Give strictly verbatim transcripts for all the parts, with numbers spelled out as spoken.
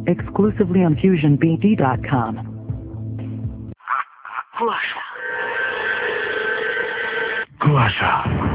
exclusively on fusion b d dot com. Kuasha Kuasha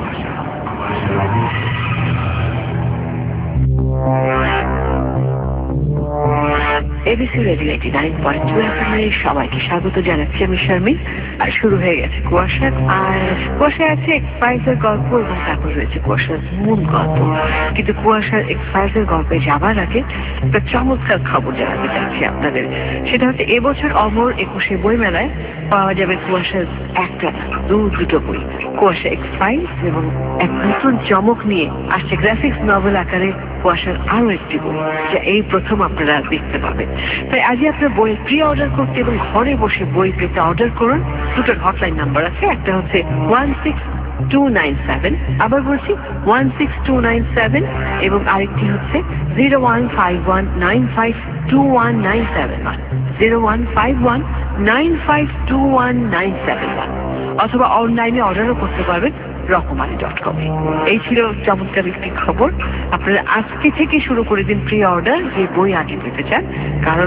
ABC radio eighty nine point two F M এর সবাইকে স্বাগত জানাচ্ছি আমি শারমিন। আর শুরু হয়ে গেছে কুয়াশা। আর কুয়াশায় আছে এক্সপাইসের গল্প এবং তারপর রয়েছে কুয়াশার মূল গল্প। কিন্তু কুয়াশার এক্সপাইসের গল্পে যাবার আগে একটা চমৎকার খবর জানাতে চাচ্ছি আপনাদের। সেটা হচ্ছে এবছর অমর একুশে বই মেলায় পাওয়া যাবে কুয়াশার একটা দু দুটো বই, কুয়াশা এক্সপাইস এবং এক নতুন চমক নিয়ে আসছে গ্রাফিক্স নভেল আকারে কুয়াশার আরো একটি বই, যা এই প্রথম আপনারা দেখতে পাবেন। তাই আজই আপনার বই প্রি অর্ডার করতে এবং ঘরে বসে বই পেতে অর্ডার করুন। দুটোর হটলাইন নাম্বার আছে, একটা হচ্ছে one six two nine seven, আবার বলছি one six two nine seven, এবং আরেকটি হচ্ছে zero one five one nine five two one nine seven one, zero one five one nine five two one nine seven one, অথবা অনলাইনে অর্ডারও করতে পারবেন রকমারি ডট কম এ। এই ছিল চমৎকার একটি খবর। আপনারা আজকে থেকে শুরু করে দিন প্রি অর্ডার, যে বই আগে পেতে চান, কারণ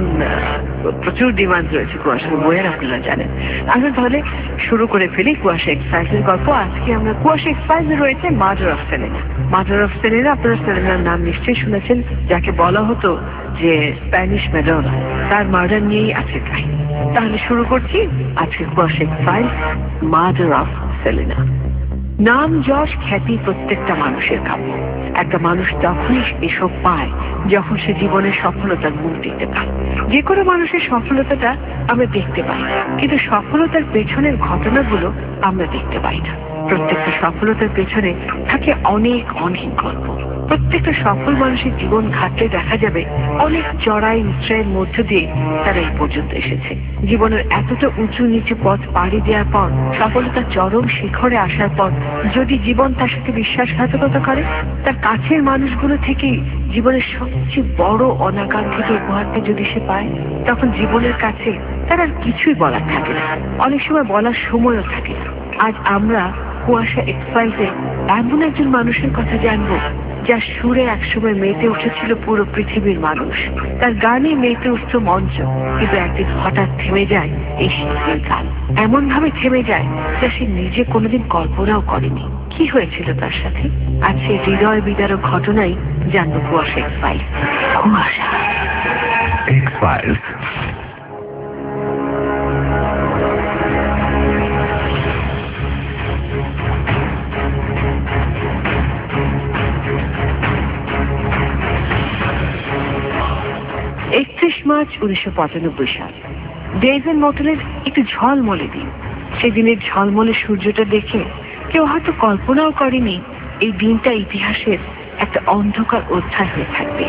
প্রচুর ডিমান্ড রয়েছে কুয়াশার বইয়ের, আপনারা জানেন। আসলে তাহলে শুরু করে ফেলি কুয়াশা এক্সপাইসের গল্প। আজকে আমরা কুয়াশা এক্সপাইসে রয়েছে murder of Selena. Murder of Selena, আপনারা সেলেনার নাম নিশ্চয়ই শুনেছেন, যাকে বলা হতো যে স্প্যানিশ ম্যাডোনা। তার মার্ডার নিয়েই আছে কাহিনী। তাহলে শুরু করছি আজকে কুয়াশা এক্সপাইস মার্ডার অফ সেলেনা। নাম যশ খ্যাতি প্রত্যেকটা মানুষের কাম্য। একটা মানুষ তখনই এসব পায় যখন সে জীবনের সফলতার মুখ দেখতে পায়। যে কোনো মানুষের সফলতাটা আমরা দেখতে পাই, কিন্তু সফলতার পেছনের ঘটনাগুলো আমরা দেখতে পাই না। প্রত্যেকটা সফলতার পেছনে থাকে অনেক অনেক গল্প। প্রত্যেকটা সফল মানুষের জীবন ঘাটলে দেখা যাবে অনেক চড়াই উৎসাহের মধ্য দিয়ে তারা এই পর্যন্ত এসেছে। জীবনের এতটা উঁচু নিচু পথ পাড়ি দেওয়ার পর, সফলতার চরম শিখরে আসার পর যদি জীবন তার সাথে বিশ্বাসঘাতকতা করে, তার কাছের মানুষগুলো থেকেই জীবনের সবচেয়ে বড় অনাকাঙ্ক্ষিত উপহারটা যদি সে পায়, তখন জীবনের কাছে তার আর কিছুই বলার থাকে না। অনেক সময় বলার সময়ও থাকে না। আজ আমরা কুয়াশা এক্সপাইসে এমন একজন মানুষের কথা জানবো যার সুরে একসময় মেতে উঠেছিল পুরো পৃথিবীর মানুষ। তার গানে মেতে উঠত মঞ্চ, কিন্তু একদিন হঠাৎ থেমে যায় এই শিল্পীর গান। এমন ভাবে থেমে যায় যা সে নিজে কোনোদিন কল্পনাও করেনি। কি হয়েছিল তার সাথে? আজ সেই হৃদয় বিদারক ঘটনাই জানবো কুয়াশা এক্সপাইস। কুয়াশা এক্সপাইস। একত্রিশ মার্চ উনিশশো পঁচানব্বই সাল, ডেইজেন মোটেলের একটু ঝলমলে দিন। সেদিনের ঝলমলে সূর্যটা দেখে কেউ হয়তো কল্পনাও করেনি এই দিনটা ইতিহাসের একটা অন্ধকার অধ্যায় হয়ে থাকবে।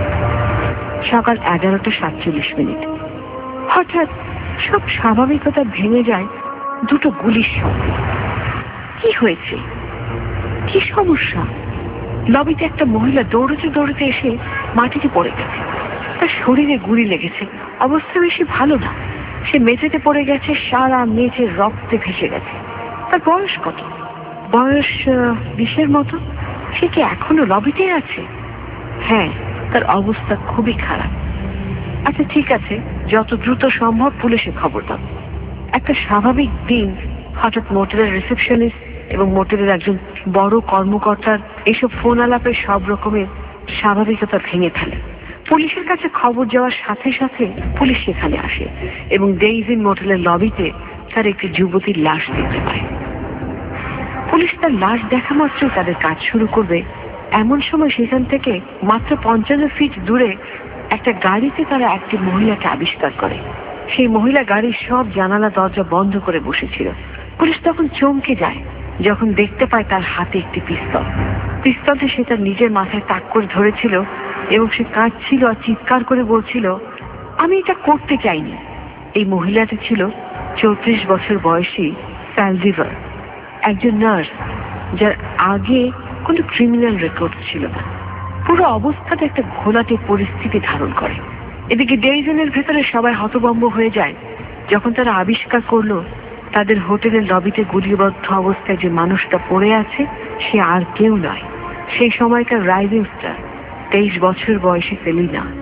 সকাল এগারোটা সাতচল্লিশ মিনিট। হঠাৎ সব স্বাভাবিকতা ভেঙে যায় দুটো গুলির শব্দে। কি হয়েছে? কি সমস্যা? লবিতে একটা মহিলা দৌড়তে দৌড়তে এসে মাটিতে পড়ে গেছে। তার শরীরে গুলি লেগেছে, অবস্থা বেশি ভালো না। সে মেঝেতে পড়ে গেছে, সারা মেঝে রক্তে ভেসে গেছে। তার বয়স কত? বয়স বিশের মতো। সে কি এখনো লবিতে আছে? হ্যাঁ, তার অবস্থা খুবই খারাপ। আচ্ছা ঠিক আছে, যত দ্রুত সম্ভব পুলিশে খবর দাও। একটা স্বাভাবিক দিন হঠাৎ মোটেলের রিসেপশনিস্ট এবং মোটেলের একজন বড় কর্মকর্তার এসব ফোন আলাপের সব রকমের স্বাভাবিকতা ভেঙে ফেলে। পুলিশের কাছে খবর যাওয়ার সাথে সাথে পুলিশ সেখানে আসে এবং ডেইজেন মোটেলের লবিতে তার একটি যুবতীর লাশ দেখতে পায়। পুলিশ তার লাশ দেখা মাত্র তাদের কাজ শুরু করবে, এমন সময় সেখান থেকে মাত্র পঞ্চান্ন ফিট দূরে একটা গাড়িতে তারা একটি মহিলাকে আবিষ্কার করে। সেই মহিলা গাড়ির সব জানালা দরজা বন্ধ করে বসেছিল। পুলিশ তখন চমকে যায় যখন দেখতে পায় তার হাতে একটি পিস্তল। পিস্তলটা সে তার নিজের মাথায় তাক করে ধরেছিল এবং সে কাঁদছিল আর চিৎকার করে বলছিল, আমি এটা করতে চাইনি। এই মহিলাটা ছিল চৌত্রিশ বছর বয়সী স্যালজিভার, একজন নার্স, যার আগে কোনো ক্রিমিনাল রেকর্ড ছিল না। পুরো অবস্থাটা একটা ঘোলাটে পরিস্থিতি ধারণ করে। এদিকে ডেইজেনের ভেতরে সবাই হতভম্ব হয়ে যায় যখন তারা আবিষ্কার করলো তাদের হোটেলের লবিতে গুলিবদ্ধ অবস্থায় যে মানুষটা পড়ে আছে সে আর কেউ নয়, সেই সময়কার রাইজিং স্টার তেইশ বছর বয়সী সেলিনা।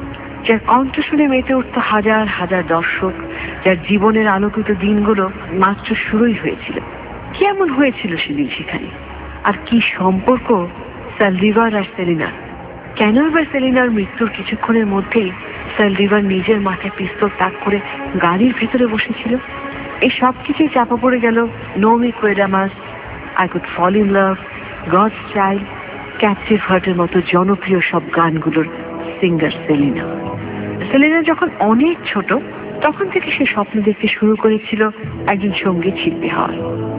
যার কণ্ঠ শুনে মেতে উঠত হাজার হাজার দর্শক, যার জীবনের আলোকিত দিনগুলো মাত্র শুরুই হয়েছিল। কেমন হয়েছিল সেদিন সেখানে, আর কি সম্পর্ক সালদিভার আর সেলিনার? কেন এবার সেলিনার মৃত্যুর কিছুক্ষণের মধ্যেই সালদিভার নিজের মাথায় পিস্তল তাক করে গাড়ির ভেতরে বসেছিল? এই সব কিছুই চাপা পড়ে গেল নো মি কোয়েডামাস, I could fall in love, God's child, captive হার্টের মতো জনপ্রিয় সব গানগুলোর সিঙ্গার সেলিনা। সেলিনা যখন অনেক ছোট তখন থেকে সে স্বপ্ন দেখতে শুরু করেছিল একজন সঙ্গীত শিল্পী হওয়ার।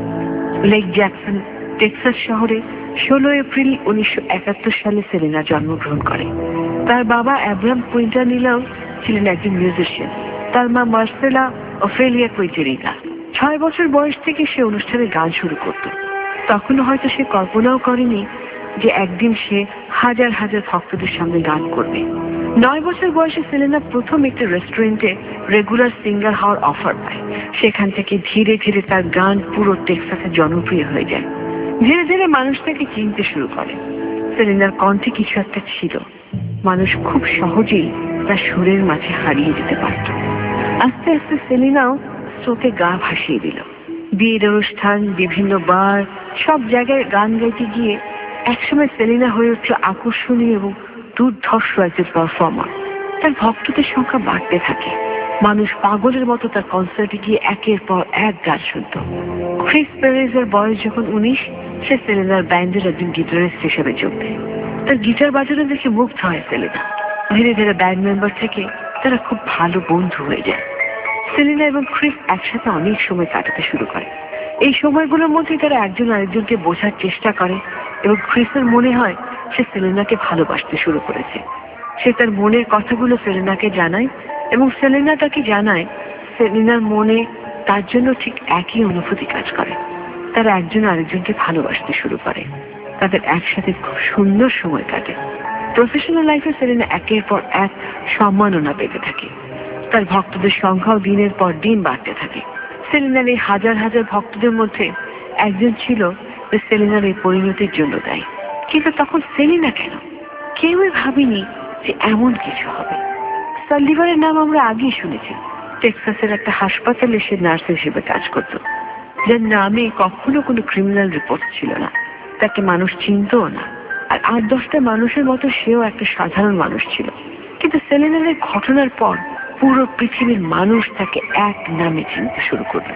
লেক জ্যাকসন টেক্সাস শহরে ষোলো এপ্রিল উনিশশো একাত্তর সালে সেলিনা জন্মগ্রহণ করে। তার বাবা অ্যাব্রাহাম কুইন্টানিলাও ছিলেন একজন মিউজিশিয়ান, তার মা মার্সেলা ওফেলিয়া কুইন্টানিলা। ছয় বছর বয়স থেকে সে অনুষ্ঠানে গান শুরু করত। তখনও হয়তো সে কল্পনাও করেনি যে একদিন সে হাজার হাজার ভক্তদের সামনে গান করবে। নয় বছর বয়সে সেলিনা প্রথম একটি রেস্টুরেন্টে রেগুলার সিঙ্গার হওয়ার অফার পায়। সেখান থেকে ধীরে ধীরে তার গান পুরো টেক্সাসে জনপ্রিয় হয়ে যায়। ধীরে ধীরে মানুষ তাকে চিনতে শুরু করে। সেলিনার কণ্ঠে কিছু একটা ছিল, মানুষ খুব সহজেই তার সুরের মাঝে হারিয়ে যেতে পারত। আস্তে আস্তে সেলিনাও স্রোতে গা ভাসিয়ে দিল। বিয়ের অনুষ্ঠান, বিভিন্ন বার, সব জায়গায় গান গাইতে গিয়ে একসময় সেলিনা হয়ে উঠল আকর্ষণীয় এবং দুর্ধর্ষ একজন পারফর্মার। তার ভক্তদের সংখ্যা বাড়তে থাকে। মানুষ পাগলের মতো তার কনসার্টে গিয়ে একের পর এক গান শুনত। ক্রিস পেরেজের বয়স যখন উনিশ, সে সেলিনার ব্যান্ডের একজন গিটারিস্ট হিসেবে যোগ দেয়। তার গিটার বাজানো দেখে মুগ্ধ হয় সেলিনা। ধীরে ধীরে ব্যান্ড মেম্বার থেকে তারা খুব ভালো বন্ধু হয়ে যায়। সেলিনা এবং ক্রিস একসাথে অনেক সময় কাটাতে শুরু করে। এই সময়গুলোর মধ্যে তারা একজন আরেকজনকে বোঝার চেষ্টা করে এবং ক্রিসের মনে হয় সে সেলিনাকে ভালোবাসতে শুরু করেছে। সে তার মনের কথাগুলো সেলিনাকে জানায় এবং সেলিনা তাকে জানায় সেলিনার মনে তার জন্য ঠিক একই অনুভূতি কাজ করে। তারা একজন আরেকজনকে ভালোবাসতে শুরু করে। তাদের একসাথে খুব সুন্দর সময় কাটে। প্রফেশনাল লাইফে সেলিনা একের পর এক সম্মাননা পেতে থাকে। তার ভক্তদের সংখ্যাও দিনের পর দিন বাড়তে থাকে। সেলিনার এই হাজার হাজার ভক্তদের মধ্যে একজন ছিল যে সেলিনার এই পরিণতির জন্য দায়ী। কিন্তু তখন সেলিনা কেন? কেউই ভাবেনি যে এমন কিছু হবে। সালদিভারের নাম আমরা আগেই শুনেছি। টেক্সাসের একটা হাসপাতালে সে নার্স হিসেবে কাজ করত, যার নামে কখনো কোনো ক্রিমিনাল রিপোর্ট ছিল না। তাকে মানুষ চিনতও না। আর আট দশটা মানুষের মতো সেও একটা সাধারণ মানুষ ছিল। কিন্তু সেলিনার এই ঘটনার পর পুরো পৃথিবীর মানুষ তাকে এক নামে চিনতে শুরু করল।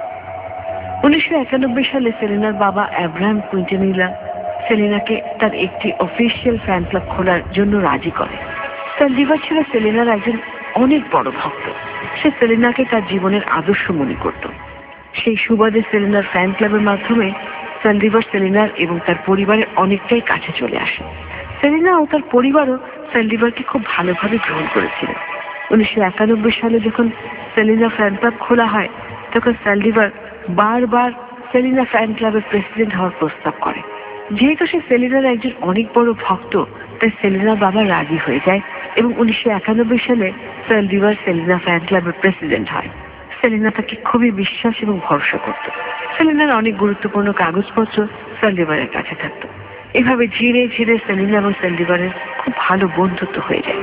উনিশশো একানব্বই সালে সেলিনার বাবা অ্যাব্রাহাম কুইন্টানিলা সেলিনাকে তার একটি অফিসিয়াল ফ্যান ক্লাব খোলার জন্য রাজি করে। সালদিভার ছিল সেলিনার একজন অনেক বড় ভক্ত। সে সেলিনাকে তার জীবনের আদর্শ মনে করত। সেই সুবাদে সেলিনার ফ্যান ক্লাবের মাধ্যমে সালদিভার সেলিনার এবং তার পরিবারের অনেকটাই কাছে চলে আসে। সেলিনা ও তার পরিবারও সালদিভারকে খুব ভালোভাবে গ্রহণ করেছিল। উনিশশো একানব্বই সালে যখন সেলিনা ফ্যান ক্লাব খোলা হয় তখন সালদিভার বারবার সেলিনা ফ্যান ক্লাবের প্রেসিডেন্ট হওয়ার প্রস্তাব করে। যেহেতু সে সেলিনার একজন অনেক বড় ভক্ত, তাই সেলিনার বাবা রাজি হয়ে যায় এবং উনিশশো একানব্বই সালে সালদিভার সেলিনা ফ্যান ক্লাবের প্রেসিডেন্ট হয়। সেলিনা তাকে খুবই বিশ্বাস এবং ভরসা করত। সেলিনার অনেক গুরুত্বপূর্ণ কাগজপত্র সালদিভারের কাছে থাকত। এভাবে ধীরে ধীরে সেলিনা এবং সালদিভারের খুব ভালো বন্ধুত্ব হয়ে যায়।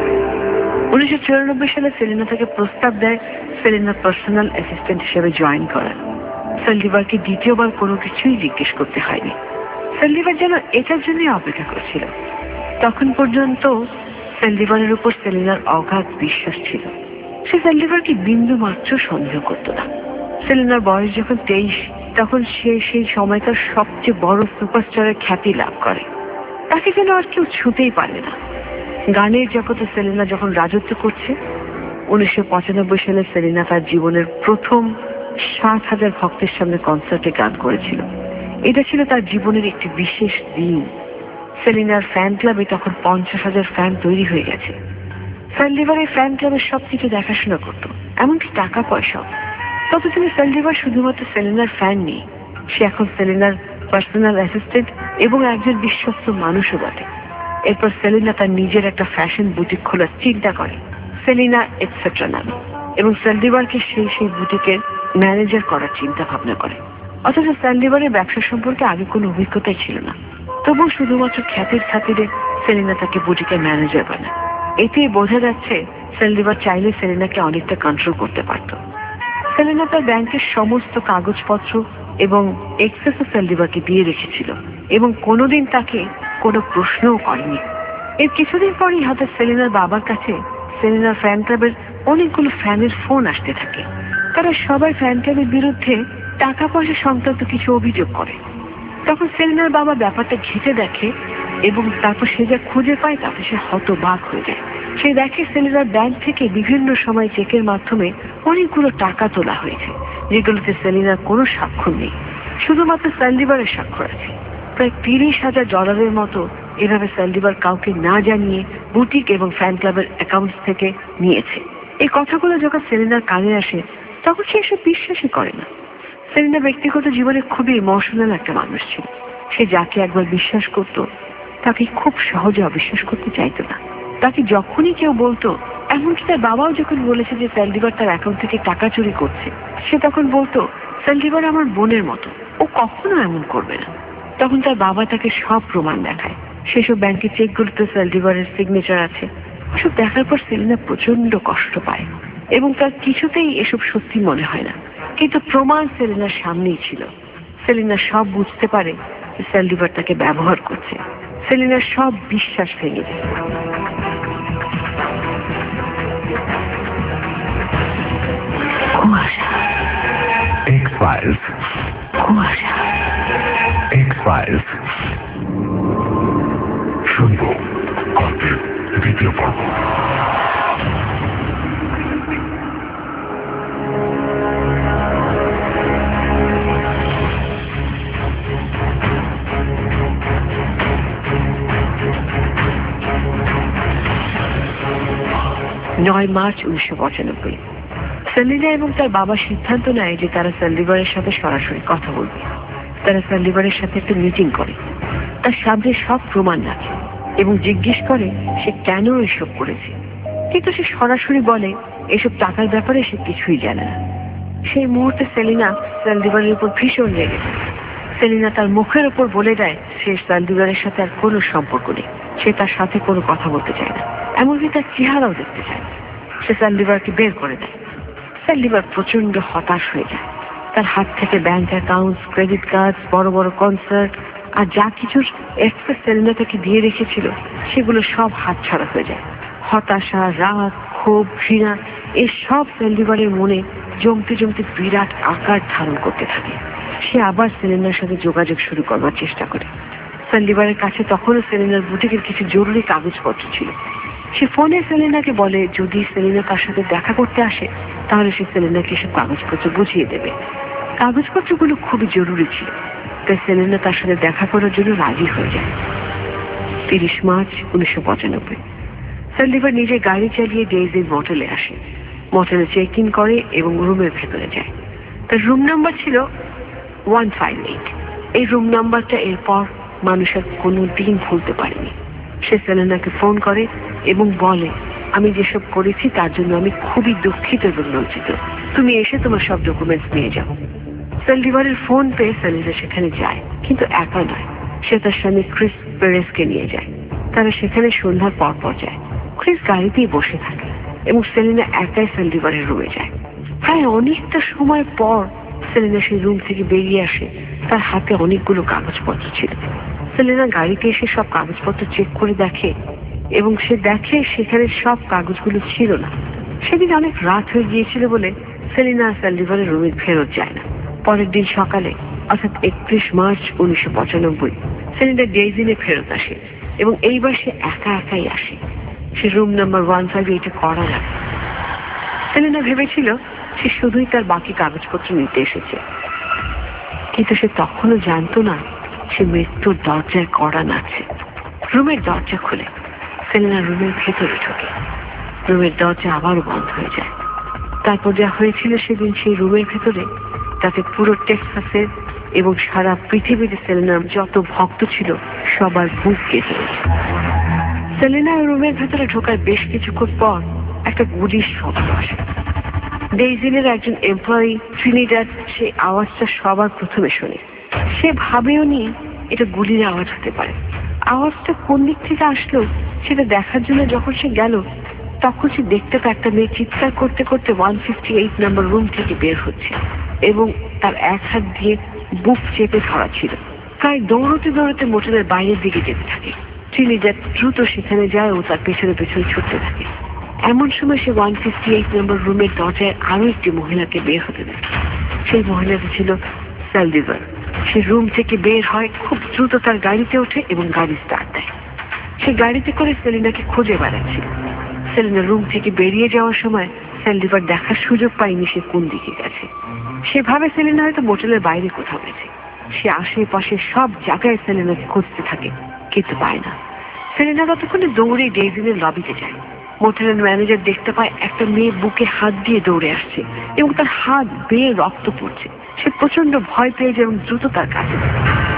উনিশশো চুরানব্বই সালে সেলিনা তাকে প্রস্তাব দেয় সেলিনার পার্সোনাল অ্যাসিস্ট্যান্ট হিসেবে জয়েন করার। সালদিভারকে দ্বিতীয়বার কোনো কিছুই জিজ্ঞেস করতে হয়নি। সালদিভার যেন এটার জন্যই অপেক্ষা করছিল। তখন পর্যন্ত সালদিভারের উপর সেলিনার অগাধ বিশ্বাস ছিল। সে সালদিভারকে বিন্দু মাত্র সন্দেহ করত না। সেলিনার বয়স যখন তেইশ, তখন সে সেই সময়কার সবচেয়ে বড় সুপারস্টারের খ্যাতি লাভ করে। তাকে যেন আর কেউ ছুঁতেই পারে না। গানের জগতে সেলিনা যখন রাজত্ব করছে, উনিশশো পঁচানব্বই সালে সেলিনা তার জীবনের প্রথম সাত হাজার ভক্তের সামনে কনসার্টে গান করেছিল। এটা ছিল তার জীবনের একটি বিশেষ দিন। সেলিনার ফ্যান ক্লাবে তখন পঞ্চাশ হাজার ফ্যান তৈরি হয়ে গেছে। সালদিভার এই ফ্যান ক্লাবের সবকিছু দেখাশোনা করত, এমনকি টাকা পয়সাও। ততদিনে সালদিভার শুধুমাত্র সেলিনার ফ্যান নেই, সে এখন সেলিনার পার্সোনাল অ্যাসিস্ট্যান্ট এবং একজন বিশ্বস্ত মানুষও বটে। এরপর সেলিনা তার নিজের একটা ফ্যাশন বুটিক খোলার চিন্তা করে, সেলিনা এটসেট্রা নামে, এবং সালদিভারকে সেই সেই বুটিকের ম্যানেজার করার চিন্তা ভাবনা করে। অথচ সালদিভারের ব্যবসা সম্পর্কে আগে কোনো অভিজ্ঞতাই ছিল না। তবুও শুধুমাত্র খ্যাতির খাতিরে সেলিনা তাকে বুটিকের ম্যানেজার বানায়। এতে বোঝা যাচ্ছে সেলডিভার চাইলে সেলিনাকে অনেকটা কন্ট্রোল করতে পারত। সেলিনা তার ব্যাংকের সমস্ত কাগজপত্র এবং এক্সেসও সেলডিভারকে দিয়ে রেখেছিল এবং কোনোদিন তাকে কোনো প্রশ্নও করেনি। এর কিছুদিন পরেই হয়তো সেলিনার বাবার কাছে সেলিনার ফ্যান ক্লাবের অনেকগুলো ফ্যানের ফোন আসতে থাকে। তারা সবাই ফ্যান ক্লাবের বিরুদ্ধে টাকা পয়সা সংক্রান্ত কিছু অভিযোগ করে। তখন সেলিনার বাবা ব্যাপারটা ঘেঁটে দেখে এবং তারপর সে যা খুঁজে পায় তাতে সে হতবাক হয়ে যায়। সে দেখে সেলিনার ব্যাংক থেকে বিভিন্ন সময় চেকের মাধ্যমে অনেকগুলো টাকা তোলা হয়েছে, যেগুলোতে সেলিনার কোনো স্বাক্ষর নেই, শুধুমাত্র সেলডিভারের স্বাক্ষর আছে। প্রায় তিরিশ হাজার ডলারের মতো এভাবে সেলডিভার কাউকে না জানিয়ে বুটিক এবং ফ্যান ক্লাবের অ্যাকাউন্ট থেকে নিয়েছে। এই কথাগুলো যখন সেলিনার কানে আসে তখন সে এসব বিশ্বাসই করে না। সেলিনা ব্যক্তিগত জীবনে খুবই ইমোশনাল একটা মানুষ ছিল। সে যাকে একবার বিশ্বাস করত তাকে খুব সহজে অবিশ্বাস করতে চাইতো না। তাকে যখনই কেউ বলতো, এমনকি তার বাবাও যখন বলেছে যে সেলডিভার তার অ্যাকাউন্ট থেকে টাকা চুরি করছে, সে তখন বলতো সেলডিভার আমার বোনের মতো, ও কখনো এমন করবে না। তখন তার বাবা তাকে সব প্রমাণ দেখায়। সেসব ব্যাংকের চেকগুলোতে সেলডিভারের সিগনেচার আছে। সব দেখার পর সেলিনা প্রচন্ড কষ্ট পায় এবং তার কিছুতেই এসব সত্যি মনে হয় না, কিন্তু প্রমাণ সেলিনার সামনেই ছিল। সেলিনা সব বুঝতে পারে যে সেলডিভার তাকে ব্যবহার করছে। সেলিনার সব বিশ্বাস ভেঙে যায়। কুয়াশা, X-Files, কুয়াশা, X-Files, শুনব গল্পের দ্বিতীয় পর্ব। নয় মার্চ উনিশশো পঁচানব্বই সেলিনা এবং তার বাবা সিদ্ধান্ত নেয় যে তারা সেলডিভারের সাথে সরাসরি কথা বলবে। তারা সেলডিভারের সাথে একটা মিটিং করে, তার সামনে সব প্রমাণ রাখে এবং জিজ্ঞেস করে সে কেন এসব করেছে। কিন্তু সে সরাসরি বলে এসব টাকার ব্যাপারে সে কিছুই জানে না। সেই মুহূর্তে সেলিনা সেলডিভারের উপর ভীষণ রেগে যায়। সেলিনা তার মুখের উপর বলে দেয় সে সেলডিভারের সাথে আর কোনো সম্পর্ক নেই, সে তার সাথে কোনো কথা বলতে চায় না, এমনকি তার চেহারাও দেখতে চায় না। সে সেলডিভারকে বের করে দেয়। সেলডিভার প্রচন্ড হতাশ হয়ে যায়। তার হাত থেকে ব্যাংক অ্যাকাউন্টস, ক্রেডিট কার্ড, বড় বড় কনসার্ট আর যা কিছুর এক্সেস সেলিনা তাকে দিয়ে রেখেছিল সেগুলো সব হাতছাড়া হয়ে যায়। হতাশা, রাগ, ক্ষোভ, ঘৃণা এই সব সেলডিভারের মনে জমতে জমতে বিরাট আকার ধারণ করতে থাকে। সে আবার সেলিনার সাথে যোগাযোগ শুরু করবার চেষ্টা করে। সেলডিভারের কাছে তখনও সেলিনার বুটিকের কিছু জরুরি কাগজপত্র ছিল। সে ফোনে সেলিনাকে বলে যদি সেলিনা তার সাথে দেখা করতে আসে তাহলে সে সেলিনাকে সব কাগজপত্র বুঝিয়ে দেবে। কাগজপত্রগুলো খুবই জরুরি ছিল, তাই সেলিনা তার সাথে দেখা করার জন্য রাজি হয়ে যায়। তিরিশ মার্চ উনিশশো পঁচানব্বই সেলডিভার নিজে গাড়ি চালিয়ে ডেইজির মোটেলে আসে। মোটেলে চেক ইন করে এবং রুমের ভেতরে যায়। তার রুম নাম্বার ছিল ওয়ান ফাইভ এইট। এই রুম নাম্বারটা এরপর মানুষের কোনো দিন ভুলতে পারেনি। সে সেলিনাকে ফোন করে এবং বলে আমি যেসব করেছি তার জন্য আমি খুবই দুঃখিত এবং লজ্জিত, তুমি এসে তোমার সব ডকুমেন্টস নিয়ে যাও। সেলডিভারের ফোন পেয়ে সেলিনা সেখানে যায়, কিন্তু একা নয়, সে তার স্বামী ক্রিস পেরেসকে নিয়ে যায়। তারা সেখানে সন্ধ্যার পর পর যায়। ক্রিস গাড়িতেই বসে থাকে এবং সেলিনা একাই সেলডিভারের রুমে যায়। প্রায় অনেকটা সময় পর সেলিনা সেই রুম থেকে বেরিয়ে আসে। তার হাতে অনেকগুলো কাগজপত্র ছিল। সেলিনা গাড়িতে এসে সব কাগজপত্র চেক করে দেখে এবং সে দেখে সেখানে সব কাগজগুলো ছিল না। সেদিন অনেক রাত হয়ে গিয়েছিল বলে সেলিনা সেলডিভারের রুমে ফেরত যায় না। পরের দিন সকালে অর্থাৎ একত্রিশ মার্চ উনিশশো পঁচানব্বই সেলিনা ডেইজিনে ফেরত আসে এবং এইবার সে একা একাই আসে। সে রুম নাম্বার ওয়ান ফাইভ এইটে করা লাগে। সেলিনা ভেবেছিল সে শুধুই তার বাকি কাগজপত্র নিতে এসেছে, কিন্তু সে তখনও জানতো না সে মৃত্যুর দরজায় কড়া নাড়ছে। রুমের দরজা খুলে সেলিনা রুমের ভেতরে ঢোকে। রুমের দরজা আবারও বন্ধ হয়ে যায়। তারপর যা হয়েছিল সেদিন সেই রুমের ভেতরে তাতে পুরো টেক্সাসের এবং সারা পৃথিবীতে সেলিনার যত ভক্ত ছিল সবার বুক কেঁপে ওঠে। সেলিনা রুমের ভেতরে ঢোকার বেশ কিছুক্ষণ পর একটা গুলির শব্দ আসে। ডেইজিনের একজন এমপ্লয়ি ট্রিনিডাড সেই আওয়াজটা সবার প্রথমে শোনে। সে ভাবেও নি এটা গুলির আওয়াজ হতে পারে। আওয়াজটা কোন দিক থেকে আসলো সেটা দেখার জন্য যখন সে গেল, তখন সে দেখতে পায় একটা মেয়ে চিৎকার করতে করতে one fifty eight number room থেকে বের হচ্ছে এবং তার এক হাত দিয়ে বুক চেপে ধরা ছিল। প্রায় দৌড়তে দৌড়তে মোটেলের বাইরের দিকে যেতে থাকে। ট্রিনিডাড দ্রুত সেখানে যায় ও তার পেছনে পেছনে ছুটতে থাকে। এমন সময় সে ওয়ান ফিফটি এইট নম্বর রুমের দরজায় আরো একটি মহিলাকে বের হতে দেখে। সেই মহিলাটি ছিল সালভিভার। সে রুম থেকে বের হয়, খুব দ্রুত তার গাড়িতে ওঠে এবং গাড়ি স্টার্ট দেয়। সে গাড়িতে করে সেলিনাকে খুঁজে বেড়াচ্ছিল। সেলিনা রুম থেকে বেরিয়ে যাওয়ার সময় সালভিভার দেখার সুযোগ পায়নি সে কোন দিকে গেছে। সে ভাবে সেলিনা হয়তো মোটেলের বাইরে কোথাও গেছে। সে আশেপাশে সব জায়গায় সেলিনাকে খুঁজতে থাকে, কিন্তু পায় না। সেলিনা ততক্ষণে দৌড়ে ডেইজিনের লবিতে যায়। মোটেলের ম্যানেজার দেখতে পায় একটা মেয়ে বুকে হাত দিয়ে দৌড়ে আসছে এবং তার হাত বেয়ে রক্ত পড়ছে। সে প্রচন্ড ভয় পেয়ে যায় এবং দ্রুত তার কাছে যায়।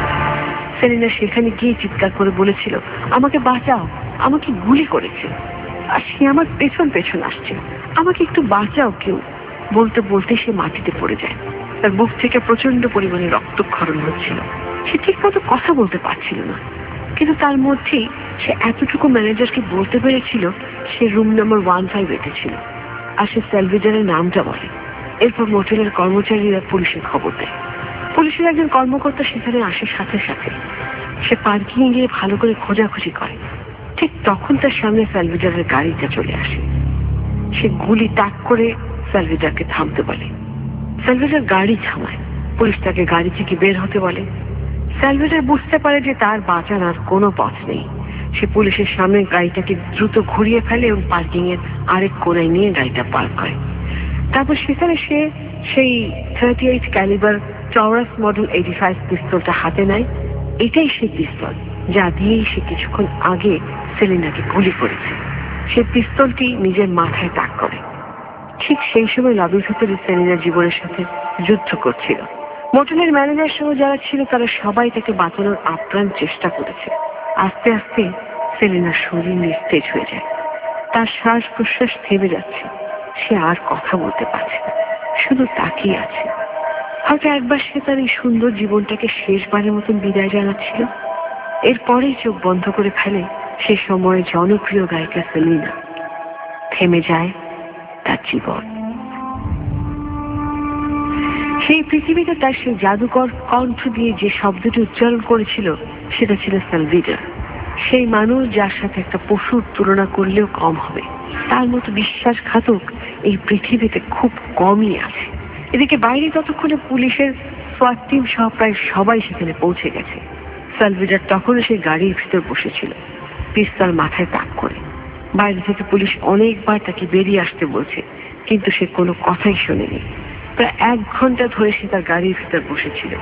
সেলিনা সেখানে গিয়ে চিৎকার করে বলেছিল, আমাকে বাঁচাও, আমাকে গুলি করেছে আর সে আমার পেছন পেছন আসছে, আমাকে একটু বাঁচাও কেউ। বলতে বলতে সে মাটিতে পড়ে যায়। তার বুক থেকে প্রচন্ড পরিমাণে রক্তক্ষরণ হচ্ছিল। সে ঠিক মতো কথা বলতে পারছিল না, কিন্তু তার মধ্যেই সে এতটুকু ম্যানেজারকে বলতে পেরেছিল সে রুম নম্বর ওয়ান ফাইভ এতে ছিল। আর সে সালভিজারের নামটা বলে। এরপর মোটেলের কর্মচারীরা পুলিশের খবর দেয়। পুলিশের একজন কর্মকর্তা সেখানে আসে সাথে সাথে। সে পার্কিং গিয়ে ভালো করে খোঁজাখুঁজি করে। ঠিক তখন তার সামনে সালভিজারের গাড়িটা চলে আসে। সে গুলি তাক করে সালভিজারকে থামতে বলে। সালভিজার গাড়ি থামায়। পুলিশ তাকে গাড়ি থেকে বের হতে বলে। সালভিজার বুঝতে পারে যে তার বাঁচার আর কোনো পথ নেই। সে পুলিশের সামনে গাড়িটাকে দ্রুত ঘুরিয়ে ফেলে এবং পার্কিং এর আরেক কোণায় নিয়ে গাড়িটা পার্ক করে। তারপর সেখানে সে সেই thirty eight calibre Taurus model eighty five পিস্তলটা হাতে নেয়। এটাই সেই পিস্তল যা দিয়েই সে কিছুক্ষণ আগে সেলিনাকে গুলি করেছে। সে পিস্তলটি নিজের মাথায় তাক করে। ঠিক সেই সময় লবির ভিতরে সেলিনা জীবনের সাথে যুদ্ধ করছিল। মোটেলের ম্যানেজার সহ যারা ছিল তারা সবাই তাকে বাঁচানোর আপ্রাণ চেষ্টা করেছে। আস্তে আস্তে সেলিনার শরীর নিস্তেজ হয়ে যায়। তার শ্বাস প্রশ্বাস থেমে যাচ্ছে। সে আর কথা বলতে পারছে না, শুধু তাকিয়ে আছে। হয়তো একবার সে তার এই সুন্দর জীবনটাকে শেষবারের মতন বিদায় জানাচ্ছিল। এরপরেই চোখ বন্ধ করে ফেলে সে সময় জনপ্রিয় গায়িকা সেলিনা। থেমে যায় তার জীবন। সেই পৃথিবীতে তার সেই জাদুকর কণ্ঠ দিয়ে যে শব্দটি উচ্চারণ করেছিল সেটা ছিল সালভিজার। সেই মানুষ যার সাথে একটা পশুর তুলনা করলেও কম হবে। তার মতো বিশ্বাসঘাতক এই পৃথিবীতে খুব কমই আছে। এদিকে বাইরে ততক্ষণে পুলিশের সোয়াট টিম সহ প্রায় সবাই সেখানে পৌঁছে গেছে। সালভিজার তখনও সেই গাড়ির ভিতর বসেছিল, পিস্তল মাথায় তাক করে। বাইরে থেকে পুলিশ অনেকবার তাকে বেরিয়ে আসতে বলছে, কিন্তু সে কোনো কথাই শোনেনি। প্রায় এক ঘন্টা ধরে সে তার গাড়ির ভিতর বসেছিল।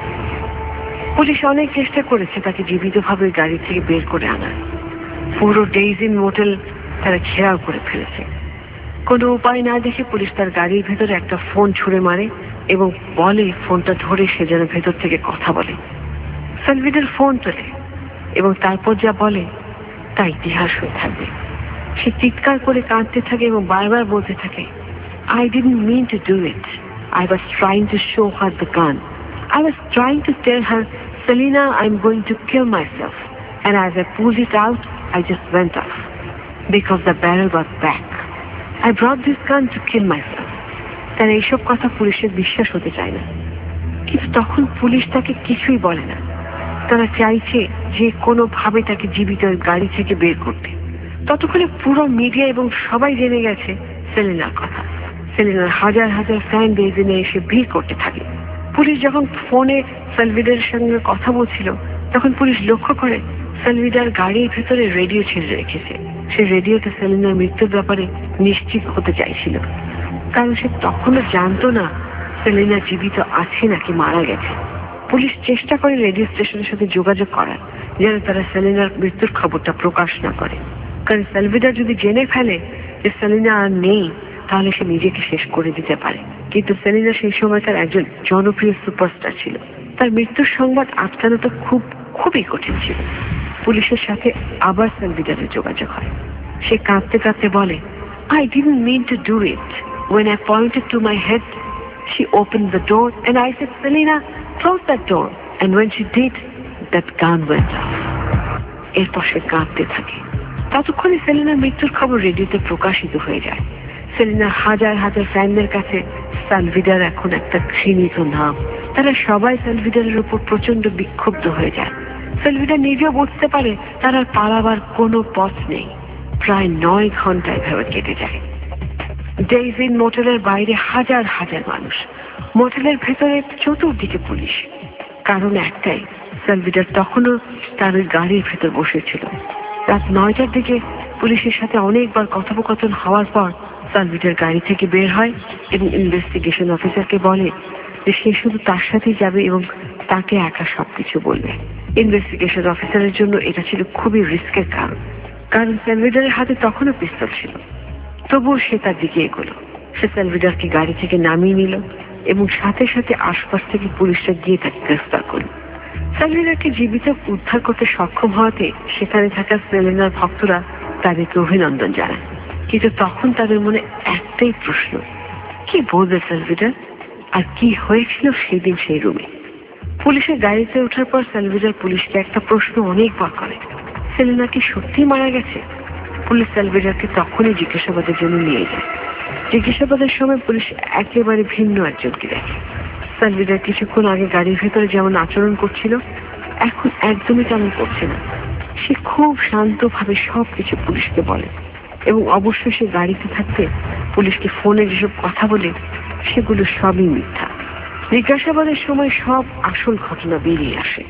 পুলিশ অনেক চেষ্টা করেছে তাকে জীবিতভাবে গাড়ি থেকে বের করে আনার। পুরো ডেইজিন মোটেল তারা ঘেরাও করে ফেলেছে। কোনো উপায় না দেখে পুলিশ তার গাড়ির ভেতরে একটা ফোন ছুঁড়ে মারে এবং বলে ফোনটা ধরে সে যেন ভেতর থেকে কথা বলে। সালভিজার ফোন তোলে এবং তারপর যা বলে তা ইতিহাস হয়ে থাকবে। সে চিৎকার করে কাঁদতে থাকে এবং বারবার বলতে থাকে, I didn't mean to do it. I was trying to show her the gun. I was trying to tell her, Selina, I'm going to kill myself. And as I pulled it out, I just went off. Because the barrel was back. I brought this gun to kill myself. তার এইসব কথা পুলিশের বিশ্বাস হতে চায় না। কিন্তু তখন পুলিশ তাকে কিছুই বলে না। তারা চাইছে যে কোনোভাবে তাকে জীবিত গাড়ি থেকে বের করতে। ততক্ষণে পুরো মিডিয়া এবং সবাই জেনে গেছে সেলিনার কথা। সেলিনার হাজার হাজার ফ্যান ডেইজিনে এসে ভিড় করতে থাকে। পুলিশ যখন ফোনে সালভিজারের সঙ্গে কথা বলছিল তখন পুলিশ লক্ষ্য করে সালভিজার গাড়ির ভেতরে রেডিও ছেড়ে রেখেছে। সে রেডিওতে সেলিনার মৃত্যুর ব্যাপারে নিশ্চিত হতে চাইছিল, কারণ সে তখনও জানতো না সেলিনা জীবিত আছে নাকি মারা গেছে। পুলিশ চেষ্টা করে রেডিও স্টেশনের সাথে যোগাযোগ করার, যেন তারা সেলিনার মৃত্যুর খবরটা প্রকাশ না করে। কারণ সালভিজার যদি জেনে ফেলে যে সেলিনা আর নেই তাহলে সে নিজেকে শেষ করে দিতে পারে। কিন্তু সেলিনা সেই সময়কার একজন জনপ্রিয় সুপারস্টার ছিল। তার মৃত্যুর সংবাদ আটকানোটা খুব খুবই কঠিন ছিল। পুলিশের সাথে আবার সালভিজারের যোগাযোগ হয়। সে কাঁদতে কাঁদতে বলে, I didn't mean to do it. When I pointed to my head, she opened the door and I said, Selina, close that door. And when she did, that gun went off. এরপর সে কাঁদতে থাকে। ততক্ষণে সেলিনার মৃত্যুর খবর রেডিওতে প্রকাশিত হয়ে যায়। সেলিনার হাজার হাজার ফ্যানদের কাছে সালভিডার এখন একটা ঘৃণিত নাম। তারা সবাই সালভিডারের উপর প্রচন্ড বিক্ষুব্ধ হয়ে যায়। সালভিডার নিজেও বুঝতে পারে তার আর পালাবার কোনো পথ নেই। প্রায় নয় ঘন্টা এভাবে কেটে যায়। ডেইজিন মোটেলের বাইরে হাজার হাজার মানুষ, মোটেলের ভেতরে চতুর্দিকে পুলিশ। কারণ একটাই, সালভিডার তখনও তার ওই গাড়ির ভেতর বসেছিল। রাত নয়টার দিকে পুলিশের সাথে অনেকবার কথোপকথন হওয়ার পর সালভিডার গাড়ি থেকে বের হয় এবং ইনভেস্টিগেশন অফিসারকে বলে যে সে শুধু তার সাথেই যাবে এবং তাকে একা সবকিছু বলবে। ইনভেস্টিগেশন অফিসারের জন্য এটা ছিল খুবই রিস্কের কারণ, কারণ সালভিডারের হাতে তখনও পিস্তল ছিল। তবুও সে তার দিকে এগোলো। সে সালভিডারকে গাড়ি থেকে নামিয়ে নিল এবং সাথে সাথে আশপাশ থেকে পুলিশরা গিয়ে তাকে গ্রেফতার করল। সালভিডারকে জীবিত উদ্ধার করতে সক্ষম হওয়াতে সেখানে থাকা সেলিনার ভক্তরা তাদেরকে অভিনন্দন জানায়। কিন্তু তখন তাদের মনে একটাই প্রশ্ন, কি বলবে সালভিডার, আর কি হয়েছিল সেদিন সেই রুমে? পুলিশের গাড়িতে ওঠার পর সালভিডার পুলিশকে একটা প্রশ্ন অনেকবার করে, সেলিনা কি সত্যি মারা গেছে? পুলিশ সালভিডারকে তখনই জিজ্ঞাসাবাদের জন্য নিয়ে যায়। জিজ্ঞাসাবাদের সময় পুলিশ একেবারে ভিন্ন একজনকে দেখে। সালভিডার কিছুক্ষণ আগে গাড়ির ভেতরে যেমন আচরণ করছিল, এখন একদমই তেমন করছে না। সে খুব শান্তভাবে সবকিছু পুলিশকে বলে এবং অবশ্যই সে গাড়িতে থাকতে পুলিশকে ফোনে যেসব কথা বলে সেগুলো সবই মিথ্যা। জিজ্ঞাসাবাদের সময় সব আসল ঘটনা বেরিয়ে আসে।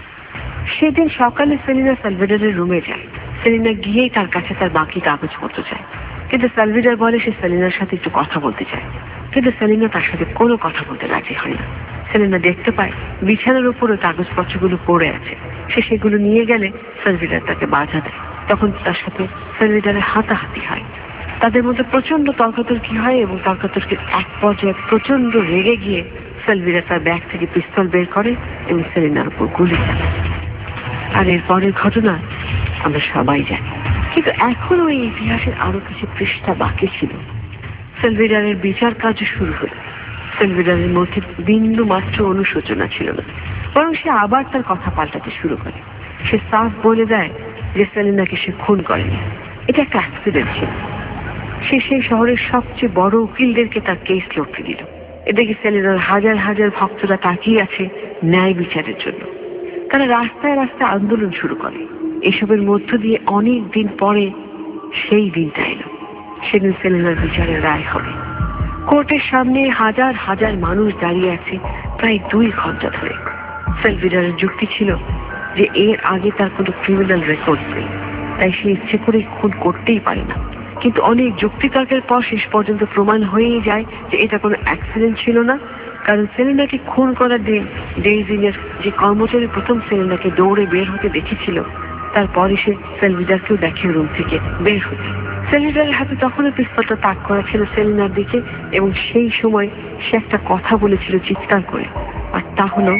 সেদিন সকালে সেলিনা সালভিডারের রুমে যায়। সেলিনা গিয়েই তার কাছে তার বাকি কাগজপত্র চায়, কিন্তু সালভিডার বলে সে সেলিনার সাথে একটু কথা বলতে চায়, কিন্তু সেলিনা তার সাথে কোনো কথা বলতে রাজি হয় না। সেলিনা দেখতে পায় বিছানার উপরে কাগজপত্রগুলো পড়ে আছে। সে সেগুলো নিয়ে গেলে সালভিডার তাকে বাধা দেয়। তখন তার সাথে সালভিডারের হাতাহাতি হয়। তাদের মধ্যে প্রচন্ড তর্কাতর্কি হয় এবং তর্কাতর্কির এক পর্যায়ে প্রচন্ড রেগে গিয়ে সালভিডার তার ব্যাগ থেকে পিস্তল বের করে এবং সেলিনার উপর গুলি চালায়। আর এর পরের ঘটনা আমরা সবাই জানি, কিন্তু এখনো এই ইতিহাসের আরো কিছু পৃষ্ঠা বাকি ছিল। সালভিডারের বিচার কাজ শুরু হল। সালভিডারের মধ্যে বিন্দু মাত্র অনুশোচনা ছিল না, বরং সে আবার তার কথা পাল্টাতে শুরু করে। সে সাফ বলে দেয় যে সেলিনাকে সে খুন করেনি, এটা একটা অ্যাক্সিডেন্ট ছিল। সে সেই শহরের সবচেয়ে বড় উকিলদেরকে তার কেস লড়তে দিল। এদিকে সেলিনার হাজার হাজার ভক্তরা তাকিয়ে আছে ন্যায় বিচারের জন্য। তারা রাস্তায় রাস্তায় আন্দোলন শুরু করে। এসবের মধ্য দিয়ে অনেক দিন পরে সেই দিনটা এলো, সেদিন সেলিনার বিচারের রায় হবে। কোর্টের সামনে হাজার হাজার মানুষ দাঁড়িয়ে আছে প্রায় দুই ঘন্টা ধরে। সালভিডারের যুক্তি ছিল যে এর আগে তার কোনো ক্রিমিনাল রেকর্ড নেই, তাই সে ইচ্ছে করে খুন করতেই পারে না। কিন্তু অনেক যুক্তিতর্কের পর শেষ পর্যন্ত প্রমাণ হয়েই যায় যে এটা কোনো অ্যাক্সিডেন্ট ছিল না, কারণ সেলিনাকে খুন করার দিন ডেইজিনের যে কর্মচারী প্রথম সেলিনাকে দৌড়ে বের হতে দেখেছিল, তারপরে সে সেলভিডারকেও দেখে রুম থেকে বের হতে। সেলিনার হাতে তখনও পিস্তলটা তাক করা ছিল সেলিনার দিকে এবং সেই সময় সে একটা কথা বলেছিল চিৎকার করে, আর তা হলো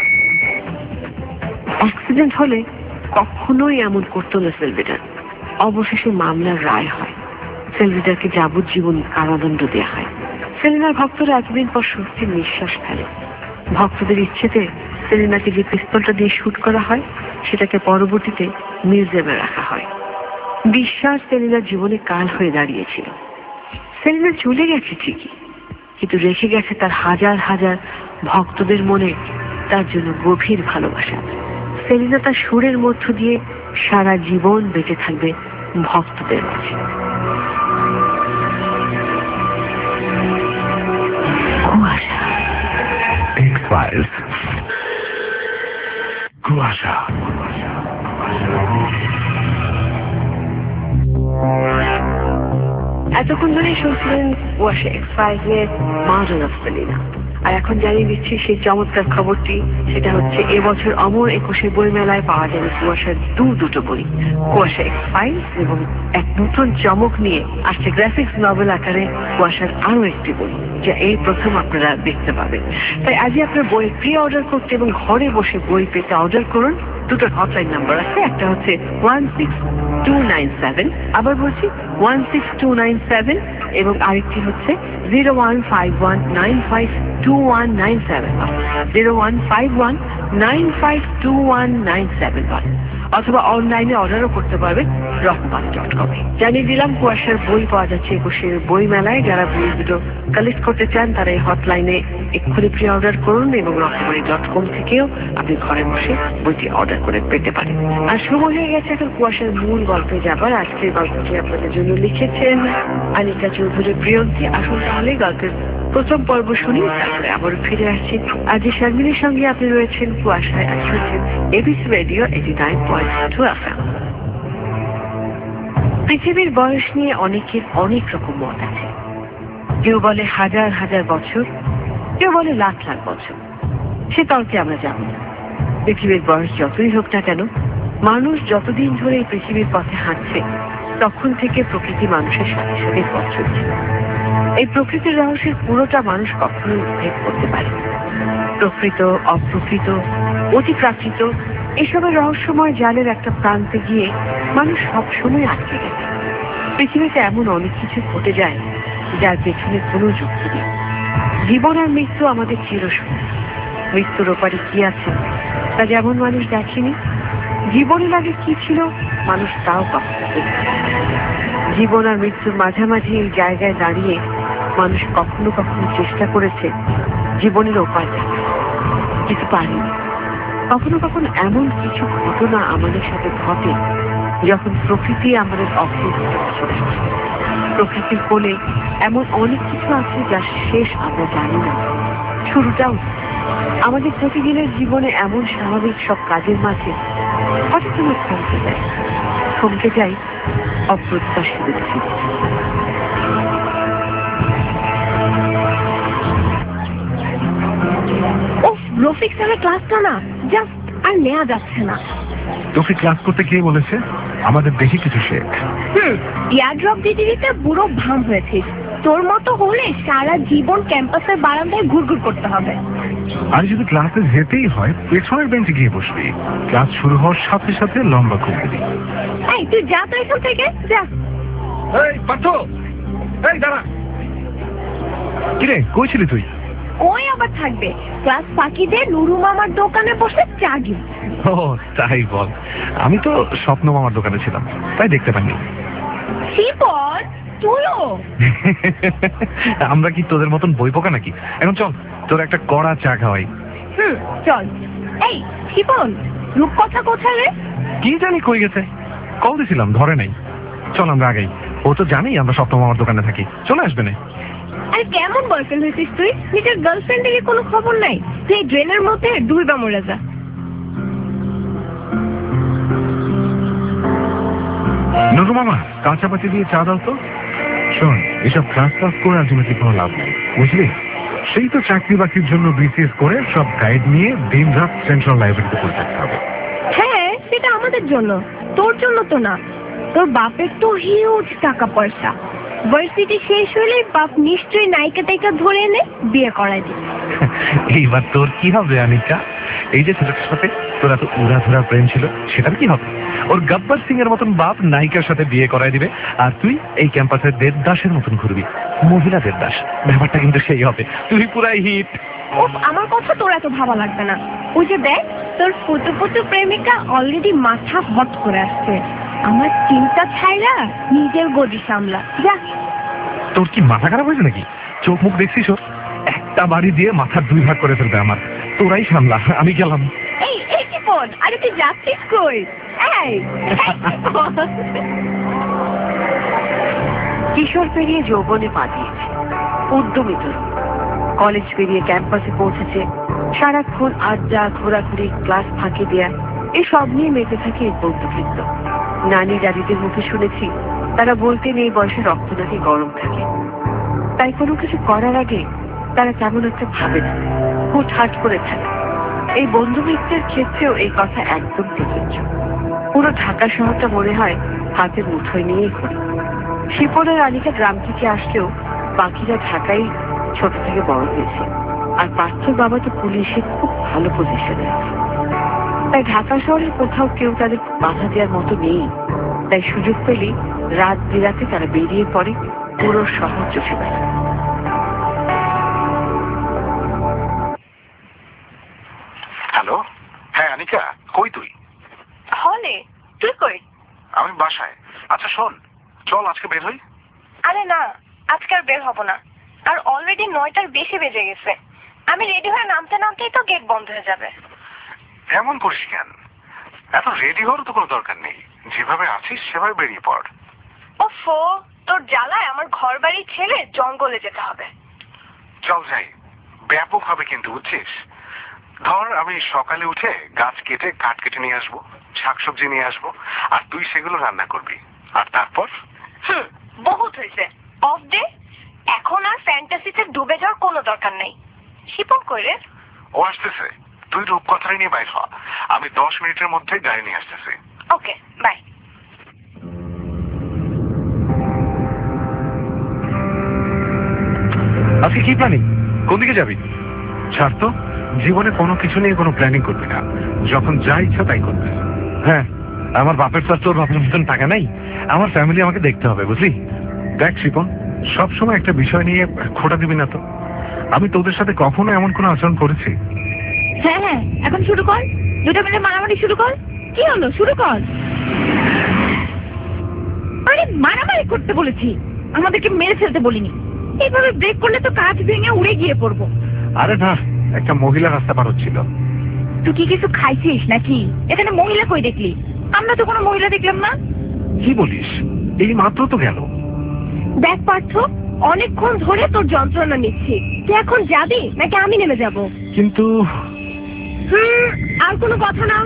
অ্যাক্সিডেন্ট হলে কখনোই এমন করতো না সেলভিডার। অবশেষে মামলার রায় হয়, সেলভিডারকে যাবজ্জীবন কারাদণ্ড দেওয়া হয়। সেলিনার ভক্তরা এতদিন পর স্বস্তির নিঃশ্বাস ফেলে। ভক্তদের ইচ্ছেতে সেলিনাকে যে পিস্তলটা দিয়ে শুট করা হয় সেটাকে পরবর্তীতে মিউজিয়ামে রাখা হয়। বিশ্বাস সেলিনার জীবনে কাল হয়ে দাঁড়িয়েছিল। সেলিনা চলে গেছে ঠিকই, কিন্তু রেখে গেছে তার হাজার হাজার ভক্তদের মনে তার জন্য গভীর ভালোবাসা। সেলিনা তার সুরের মধ্য দিয়ে সারা জীবন বেঁচে থাকবে ভক্তদের মাঝে। কুয়াশা, X-Files, কুয়াশা। এতক্ষণ ধরে শুনছিলেন কুয়াশা এক্স-ফাইলস এর মার্ডার অফ সেলিনা। আর এখন জানিয়ে দিচ্ছি সেই চমৎকার খবরটি, সেটা হচ্ছে এবছর অমর একুশে বই মেলায় পাওয়া যাবে কুয়াশার দু দুটো বই, কুয়াশা এক্স-ফাইলস এবং এক নতুন চমক নিয়ে আসছে গ্রাফিক্স নভেল আকারে কুয়াশার আরো একটি বই, যা এই প্রথম আপনারা দেখতে পাবেন। তাই আজই আপনার বই প্রি অর্ডার করতে এবং ঘরে বসে বই পেতে অর্ডার করুন। দুটো হটলাইন নাম্বার আছে, একটা হচ্ছে one six two nine seven, আবার বলছি one six two nine seven, এবং আরেকটি হচ্ছে zero one five one nine five two one nine seven one, zero one five one nine five two one nine seven one. অথবা অনলাইনে অর্ডারও করতে পারবেন Rahman dot কমে। জানিয়ে দিলাম কুয়াশার বই পাওয়া যাচ্ছে একুশের বই মেলায়। যারা বই দুটো কালেক্ট করতে চান তারা এই হটলাইনে এক্ষুনি প্রি অর্ডার করুন এবং রহমানি ডট কম থেকেও আপনি ঘরে বসে বইটি অর্ডার করে পেতে পারেন। আর সময় হয়ে গেছে এখন কুয়াশার মূল গল্পে যাবার। আজকের গল্পটি আপনাদের জন্য লিখেছেন আনিকা চৌধুরী প্রিয়ন্তী। আসুন তাহলে গল্পের প্রথম পর্ব শুনি, তারপরে আবার ফিরে আসছি। আজ শারমিনের সঙ্গে আপনি রয়েছেন কুয়াশায়, আর শুনছেন ABC radio eighty nine point two F M. পৃথিবীর বয়স নিয়ে অনেকের অনেক রকম মত আছে। কেউ বলে হাজার হাজার বছর, কেউ বলে লাখ লাখ বছর। সে তর্কে আমরা যাব না। পৃথিবীর বয়স যতই হোক না কেন, মানুষ যতদিন ধরে এই পৃথিবীর পথে হাঁটছে তখন থেকে প্রকৃতি মানুষের সাথে সাথে পথ চলছে। এই প্রকৃতির রহস্যের পুরোটা মানুষ কখনোই ভেদ করতে পারে। প্রকৃত, অপ্রকৃত, অতিপ্রাকৃত এসবের রহস্যময় জালের একটা প্রান্তে গিয়ে মানুষ সবসময় আটকে গেছে। পৃথিবীতে এমন অনেক কিছু ঘটে যায় যার পেছনে কোনো যুক্তি নেই। জীবন আর মৃত্যু আমাদের চিরসঙ্গী। মৃত্যুর ওপারে কি আছে তা যেমন মানুষ দেখেনি, জীবনের আগে কি ছিল মানুষ তাও কখনো দেখেনি। জীবন আর মৃত্যুর মাঝামাঝি এই জায়গায় দাঁড়িয়ে মানুষ কখনো কখনো চেষ্টা করেছে জীবনের ওপার দেখা, কিন্তু পারেনি। কখনো কখনো এমন কিছু ঘটনা আমাদের সাথে ঘটে যখন প্রকৃতি আমাদের অপ্রকৃত চলে আসে। প্রকৃতির কোলে এমন অনেক কিছু আছে যার শেষ আমরা জানি না, শুরুটাও। আমাদের প্রতিদিনের জীবনে এমন স্বাভাবিক সব কাজের মাঝে হঠাৎ আমরা থমকে যাই, থমকে যাই অপ্রত্যাশিত ছিল। রফিক স্যারের ক্লাসটা না জাস্ট আর নেওয়া যাচ্ছে না। তোকে ক্লাস করতে কে বলেছে? আমাদের দেখি কিছু শেখ। হুম, ইয়ারড্রপ দিতে দিতে বুড়ো ভাম হয়েছিস। তোর মতো হলে সারা জীবন ক্যাম্পাসের বারান্দায় ঘুরঘুর করতে হবে। আর যদি ক্লাসে যেতেই হয় পেছনের বেঞ্চে গিয়ে বসবি। ক্লাস শুরু হওয়ার সাথে সাথে লম্বা খুব দিবি। এই তুই যা তো এখান থেকে যা। এই পার্থ, এই দাঁড়া। কিরে কই ছিলি তুই? ওই আবার থাকবে, ক্লাস ফাঁকি দিয়ে নুরু মামার দোকানে বসে চা গিল। ও তাই বল, আমি তো স্বপ্ন মামার দোকানে ছিলাম, তাই দেখতে পাইনি। শিপন তুইও? আমরা কি তোদের মতন বই পোকা নাকি? এখন চল তোর একটা কড়া চা খাওয়াই। হুম চল। এই শিপন, রূপকথা কোথায় রে? কি জানি কই গেছে, কল দিছিলাম ধরে নাই। চল আমরা আগেই, ও তো জানি আমরা স্বপ্ন মামার দোকানে থাকি, চলে আসবে না। আরে কেমন বয়ফ্রেন্ড হয়েছিস তুই? নিজের গার্লফ্রেন্ডের কোনো খবর নাই? তুই এই ড্রেনের মধ্যে দুই বা মরে যা। নুরু মামা কাঁচা পাতি দিয়ে চা দাও তো। শোন, এসব ক্লাস ক্লাস করে আলটিমেটলি কোনো লাভ নেই, বুঝলি? সেই তো চাকরি বাকরির জন্য বিসিএস করে সব গাইড নিয়ে দিন রাত সেন্ট্রাল লাইব্রেরিতে পড়ে থাকতে হবে। হ্যাঁ সেটা আমাদের জন্য, তোর জন্য তো না। তোর বাপের তো হিউজ টাকা পয়সা। ভার্সিটি শেষ হলে বাপ নিশ্চয়ই নায়িকা টাইকা ধরে এনে বিয়ে করাই দিবে। এইবার তোর কি হবে আনিকা? এই যে ছেলেটার সাথে তোর এত উড়া ধরা প্রেম ছিল, সেটার কি হবে? ওর গব্বর সিং এর মতন বাপ নায়িকার সাথে বিয়ে করাই দিবে, আর তুই এই ক্যাম্পাসের দেবদাসের মতন ঘুরবি, মহিলা দেবদাস। ব্যাপারটা কিন্তু সেই হবে, তুই পুরাই হিট। ওফ, আমার কথা তোর এত ভাবা লাগবে না। ওই যে দেখ, তোর ফুটু ফুটু প্রেমিকা অলরেডি মাথা হট করে আসছে। আমার চিন্তা ছাইরা নিজের গদি সামলা যা। তোর কি মাথা খারাপ হয়েছে নাকি? চোখ মুখ দেখছিস ওর? একটা বাড়ি দিয়ে মাথার দুই ভাগ করে ফেলবে আমার। তোরাই সামলা, আমি গেলাম। এই এই কি বোন, আরে তুই যাচ্ছিস কই? এই কিশোর পেরিয়ে যৌবনে পা দিয়েছে, উদ্যমী তরুণ। কলেজ পেরিয়ে ক্যাম্পাসে পৌঁছেছে, সারাক্ষণ আড্ডা, ঘোরাঘুরি, ক্লাস ফাঁকি দেয়া, এসব নিয়ে মেতে থাকে এই বন্ধুবৃন্দ। নানি দাদিদের মুখে শুনেছি তারা বলতেন এই বয়সে রক্ত নাকি গরম থাকে, তাই কোনো কিছু করার আগে তারা তেমন একটা ভাবে না, হুটহাট করে থাকে। এই বন্ধুবৃত্তের ক্ষেত্রেও এই কথা একদম প্রযোজ্য। পুরো ঢাকা শহরটা মনে হয় হাতের মুঠোয় নিয়েই ঘুরে। শিপনের আনিকা গ্রাম থেকে আসলেও বাকিরা ঢাকায় ছোট থেকে বড় হয়েছে, আর পার্থর বাবা তো পুলিশে খুব ভালো পজিশনে আছে। তাই ঢাকা শহরের কোথাও কেউ তাদের বাধা দেওয়ার মতো নেই। তাই সুযোগ পেলে রাত বিরাতে তারা বেরিয়ে পড়ে পুরো শহর চষে বেড়ায়। হ্যালো, হ্যাঁ আনিকা, কই তুই? হল অলি, তুই কই? আমি বাসায়। আচ্ছা শোন, চল আজকে বের হই। আরে না, আজকে আর বের হব না। আর অলরেডি নয়টার বেশি বেজে গেছে। আমি রেডি হয়ে নামতে নামতেই তো গেট বন্ধ হয়ে যাবে। এমন করিস কেন? এত রেডি হওয়ার তো কোনো দরকার নেই। যেভাবে আছিস সেভাবে বেরিয়ে পড়। ওফো, তোর জ্বালায় আমার ঘর বাড়ি ছেড়ে জঙ্গলে যেতে হবে। চল যাই, ব্যাপক হবে কিন্তু, বুঝছিস? ধর আমি সকালে উঠে গাছ কেটে কাঠ কেটে নিয়ে আসবো, শাকসবজি নিয়ে আসবো, আর তুই সেগুলো রান্না করবি। আর তারপর হুম, বহুত হয়েছে। অফ ডে, এখন আর ফ্যান্টাসিতে ডুবে যাওয়ার কোনো দরকার নেই। শিপন কই রে? ও আসতেছে। তুই রূপকথাটা নিয়ে বাইর হ। আমি দশ মিনিটের মধ্যে গাড়ি নিয়ে আসতেছি। Okay, bye. আজকে কি প্ল্যানিং? কোন দিকে যাবি? ছাড় তো, জীবনে কোনো কিছু নিয়ে কোনো প্ল্যানিং করবি না। যখন যা ইচ্ছা তাই করবি। হ্যাঁ, আমার বাপের তো তোর বাপের মতন টাকা নাই। আমার ফ্যামিলি আমাকে দেখতে হবে, বুঝলি? দেখ শিপন, সবসময় একটা বিষয় নিয়ে খোটা দিবি না তো। আমি তোদের সাথে কখনো এমন কোনো আচরণ করেছি? হ্যাঁ হ্যাঁ, এখন শুরু কর। দুটো মিলে মারামারি শুরু কর। কি হলো, শুরু কর। আরে মারামারি করতে বলেছি, আমাদেরকে মেরে ফেলতে বলিনি। এইভাবে ব্রেক করলে তো কাঁচ ভেঙে উড়ে গিয়ে পড়বো। আরে না, একটা মহিলা রাস্তা পার হচ্ছিল। তুই কি কিছু খাইছিস নাকি? এখানে মহিলা কই দেখলি? আমরা তো কোনো মহিলা দেখলাম না। কি বলিস? এই মাত্র তো গেল। দেখ পার্থ, অনেকক্ষণ ধরে তোর যন্ত্রণা নিচ্ছি। তুই এখন যাবি নাকি আমি নেমে যাব? কিন্তু হুম, আর কোনো কথা না।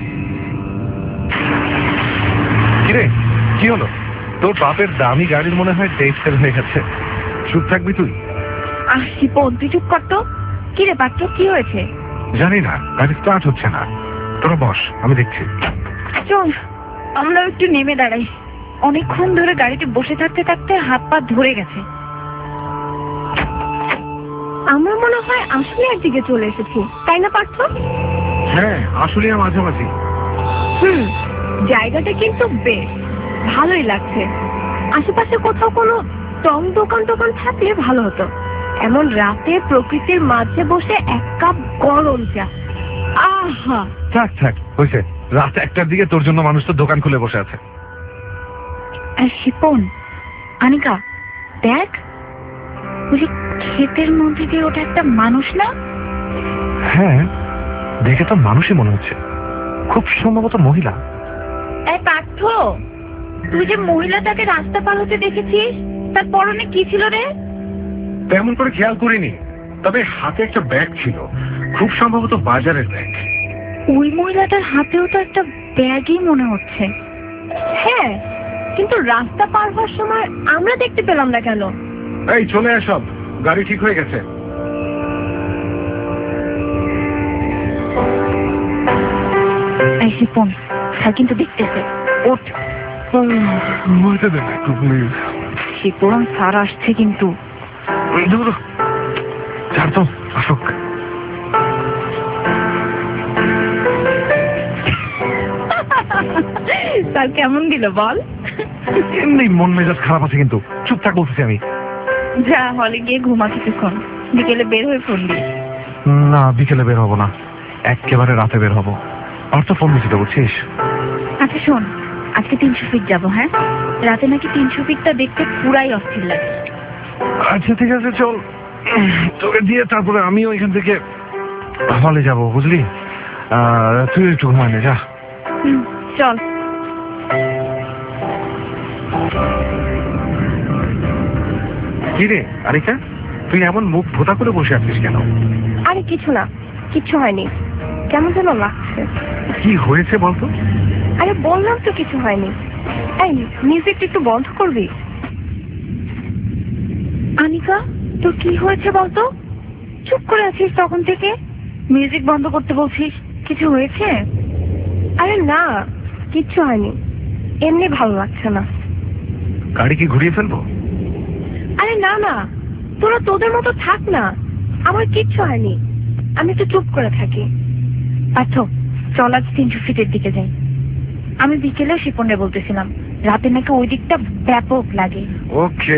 কিরে, কি হলো? তোর বাপের দামি গাড়ির মনে হয় ডেট ফেল হয়ে গেছে। চুপ থাকবি তুই? আহ শিপন, তুই চুপ কর তো। কি রে পার্থ, কি হয়েছে? জানি না, গাড়ি স্টার্ট হচ্ছে না। তোরা বস, আমি দেখছি। চল আমরা একটু নেমে দাঁড়াই। অনেকক্ষণ ধরে গাড়িতে বসে থাকতে থাকতে হাত পা ধরে গেছে। আমরা মনে হয় আসলে একদিকে চলে এসেছি, তাই না পার্থ? হ্যাঁ, আসলে মাঝামাঝি। হুম, জায়গাটা কিন্তু বেশ ভালোই লাগছে। আশেপাশে কোথাও কোনো টং দোকান টোকান থাকলে ভালো হতো। এমন রাতে প্রকৃতির মাঝে বসে এক কাপ গরম চা, আহা। থাক থাক, হয়েছে। রাত একটার দিকে তোর জন্য মানুষ তো দোকান খুলে বসে আছে। শিপন, আনিকা, দেখ ওই যে ক্ষেতের মধ্যে দিয়ে ওটা একটা মানুষ না? হ্যাঁ, দেখে তো মানুষই মনে হচ্ছে। খুব সম্ভবত মহিলা। এই পার্থ, তুই যে মহিলাটাকে রাস্তা পার হতে দেখেছিস, তার পরনে কি ছিল রে? তেমন করে খেয়াল করিনি, তবে হাতে একটা ব্যাগ ছিল। খুব সম্ভবত বাজারের ব্যাগ। ওই মহিলাটার হাতেও তো একটা ব্যাগই মনে হচ্ছে। হ্যাঁ, কিন্তু রাস্তা পার হওয়ার সময় আমরা দেখতে পেলাম না কেন? এই চলে আসব, গাড়ি ঠিক হয়ে গেছে। এই শিপন, স্যার কিন্তু দেখতেছে। ওঠ। বলতে দেন একটু প্লিজ। শিপন, স্যার আসছে কিন্তু। দূর ছাড় তো, আসুক। স্যার কেমন দিল বল? এমনি মন মেজাজ খারাপ আছে, কিন্তু চুপ থাক বলতেছি আমি। যা হলে গিয়ে ঘুমা কিছুক্ষণ, বিকেলে বের হয়ে ফোন দিই। না, বিকেলে বের হবো না, একেবারে রাতে বের হবো। আর তো ফোন দিচ্ছি তো, বুঝছিস? আচ্ছা শোন, আজকে তিনশো ফিট যাবো। হ্যাঁ, রাতে নাকি তিনশো ফিটটা দেখতে পুরাই অস্থির লাগে। আচ্ছা ঠিক আছে, চল। তোকে দিয়ে তারপরে আমিও এখান থেকে হলে যাব, বুঝলি? আহ তুই একটু ঘুমানে যা। হুম, চল। কি রে আরিকা, তুই এমন মুখ ভোতা করে বসে আছিস কেন? আরে কিছু না, কিচ্ছু হয়নি। কেমন যেন লাগছে। কি হয়েছে বলতো? আরে বললাম তো কিছু হয়নি। এই মিউজিকটা একটু বন্ধ করবি? আনিকা, তোর কি হয়েছে বলতো? চুপ করে আছিস তখন থেকে, মিউজিক বন্ধ করতে বলছিস। কিছু হয়েছে? আরে না, কিচ্ছু হয়নি, এমনি ভালো লাগছে না। গাড়ি কি ঘুরিয়ে ফেলবো? আরে না না, তোরা তোদের মতো থাক না, আমার কিচ্ছু হয়নি। আমি তো চুপ করে থাকি। পার্থ, চল আজ তিনশো ফিটের দিকে যাই। আমি বিকেলেও শিপনে বলতেছিলাম, রাতে নাকি ওই দিকটা ব্যাপক লাগে। ওকে।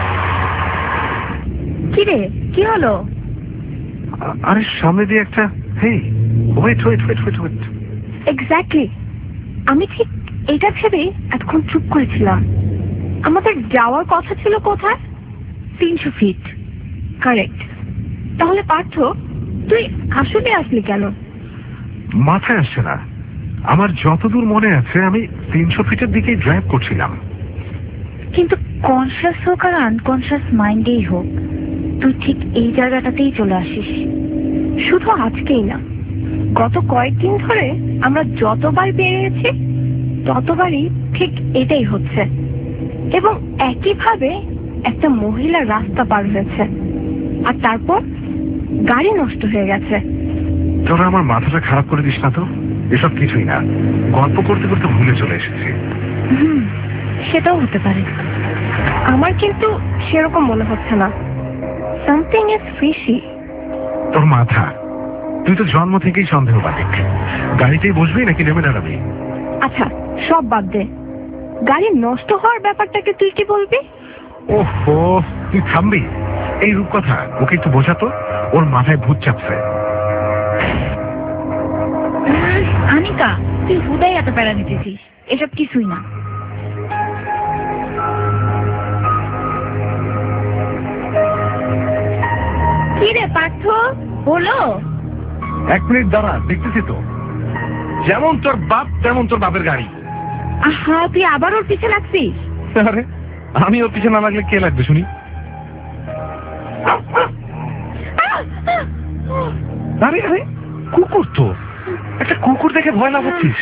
কি রে, কি হলো? আরে সামনে দিয়ে একটা hey wait wait wait wait wait exactly, আমি ঠিক এটা ভেবে এতক্ষণ চুপ করেছিলাম। আমাদের যাওয়ার কথা ছিল কোথায়? তিনশো ফিট। কারেক্ট। তাহলে পার্থ, তুই আসলে আসলি কেন? মাথায় আসছে না। আমার যতদূর মনে আছে আমি তিনশো ফিটের দিকেই ড্রাইভ করছিলাম। কিন্তু কনসিয়াস হোক আর আনকনসিয়াস মাইন্ডেই হোক, তুই ঠিক এই জায়গাটাতেই চলে আসিস। শুধু আজকেই না, গত কয়েকদিন ধরে আমরা যতবার বেরিয়েছি ততবারই ঠিক এটাই হচ্ছে। এবং একইভাবে একটা মহিলা রাস্তা পার হয়েছে, আর তারপর গাড়ি নষ্ট হয়ে গেছে। তোরা আমার মাথাটা খারাপ করে দিস না তো। এসব কিছুই না, গল্প করতে করতে ভুলে চলে এসেছি। হুম, সেটাও হতে পারে। আমার কিন্তু সেরকম মনে হচ্ছে না। Something is fishy. তোর মাথা, তুই তো জন্ম থেকেই সন্দেহবাদিক। গাড়িতেই বসবি নাকি নেমে দাঁড়াবি? আচ্ছা সব বাদ দে, গাড়ি নষ্ট হওয়ার ব্যাপারটাকে তুই কি বলবি? ওহো, তুই থামবি? এই রূপকথা ওকে একটু বোঝাতো, ওর মাথায় ভূত চাপছে। আনিকা, তুই হুদাই এত প্যারা নিতেছিস, এসব কিছুই না। কি রে পার্থ, বলো। এক মিনিট দাঁড়া, দেখতেছি তো। যেমন তোর বাপ তেমন তোর বাপের গাড়ি। আহা, তুই আবার ওর পিছে লাগছিস? আরে আমি ওর পিছনে না লাগলে কে লাগবে শুনি? আরে আরে কুকুর তো, একটা কুকুর দেখে ভয় না পাচ্ছিস?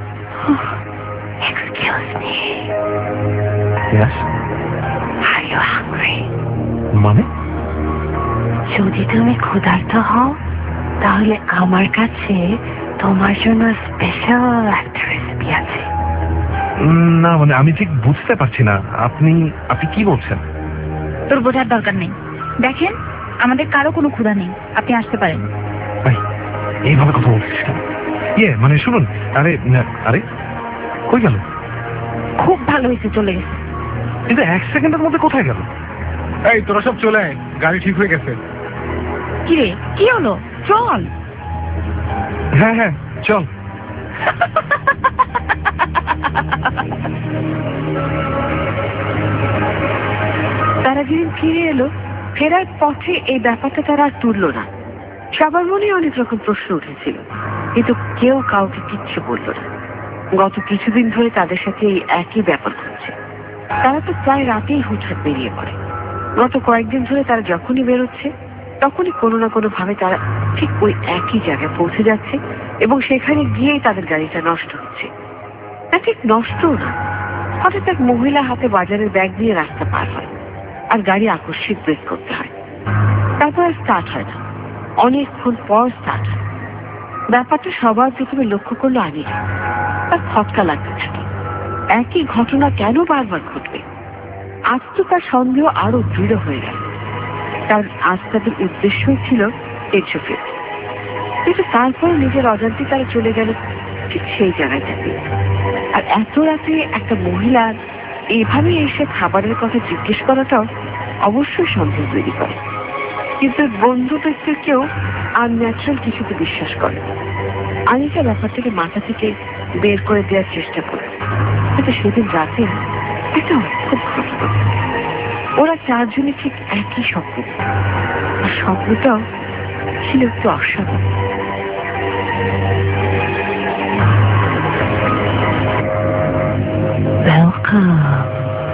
Excuse me. Yes? Are you hungry? মানে? যদি তুমি ক্ষুধার্ত হও তাহলে আমার কাছে তোমার জন্য স্পেশাল একটা রেসিপি আছে। না মানে আমি ঠিক বুঝতে পারছি না, আপনি আপনি কি বলছেন? তোর বোঝার দরকার নেই। দেখেন, আমাদের কারো কোনো ক্ষুধা নেই, আপনি আসতে পারেন। ভাই এইভাবে কথা বলছিস কেন? ইয়ে মানে শুনুন, আরে আরে কই গেল? খুব ভালো হয়েছে, চলে গেছে। কিন্তু এক সেকেন্ডের মধ্যে কোথায় গেল? এই তোরা সব চলে আয়, গাড়ি ঠিক হয়ে গেছে। কি রে, কি হলো? চল। হ্যাঁ হ্যাঁ চল। তারা যেদিন ফিরে এলো, ফেরার পথে এই ব্যাপারটা তারা আর তুলল না। সবার মনে অনেক রকম প্রশ্ন উঠেছিল, কিন্তু কেউ কাউকে কিচ্ছু বলল না। গত কিছুদিন ধরে তাদের সাথে এই একই ব্যাপার ঘটছে। তারা তো প্রায় রাতেই হুটহাট বেরিয়ে পড়ে। গত কয়েকদিন ধরে তারা যখনই বেরোচ্ছে তখনই কোনো না কোনো ভাবে তারা ঠিক ওই একই জায়গায় পৌঁছে যাচ্ছে এবং সেখানে গিয়েই তাদের গাড়িটা নষ্ট হচ্ছে। তা ঠিক নষ্টও না, হঠাৎ এক মহিলা হাতে বাজারের ব্যাগ দিয়ে রাস্তা পার হয়, আর গাড়ি আকস্মিক ব্রেক করতে হয়। তারপর আর স্টার্ট হয় না, অনেকক্ষণ পর স্টার্ট হয়। ব্যাপারটা সবার প্রথমে লক্ষ্য করলো আনিকা। তার খটকা লাগতে থাকে, একই ঘটনা কেন বারবার ঘটবে? আজ তো তার সন্দেহ আরো দৃঢ় হয়ে গেল, কারণ আজ তাদের উদ্দেশ্যই ছিল তিনশো ফিট। কিন্তু তারপর নিজের অজান্তে তারা চলে গেল ঠিক সেই জায়গাটাতে। আর এত রাতে একটা মহিলার এইভাবে এসে খাবারের কথা জিজ্ঞেস করাটাও অবশ্যই সন্দেহ তৈরি করে। কিন্তু বন্ধু ব্যক্তি কেউ আনন্যাচারাল কিছুতে বিশ্বাস করে। আনিকা ব্যাপারটাকে মাথা থেকে বের করে দেওয়ার চেষ্টা করে, কিন্তু সেদিন রাতে একটা অদ্ভুত ঘটনা। ওরা চারজনে ঠিক একই স্বপ্ন, আর স্বপ্নটাও ছিল একটু অস্বাভাবিক। Welcome.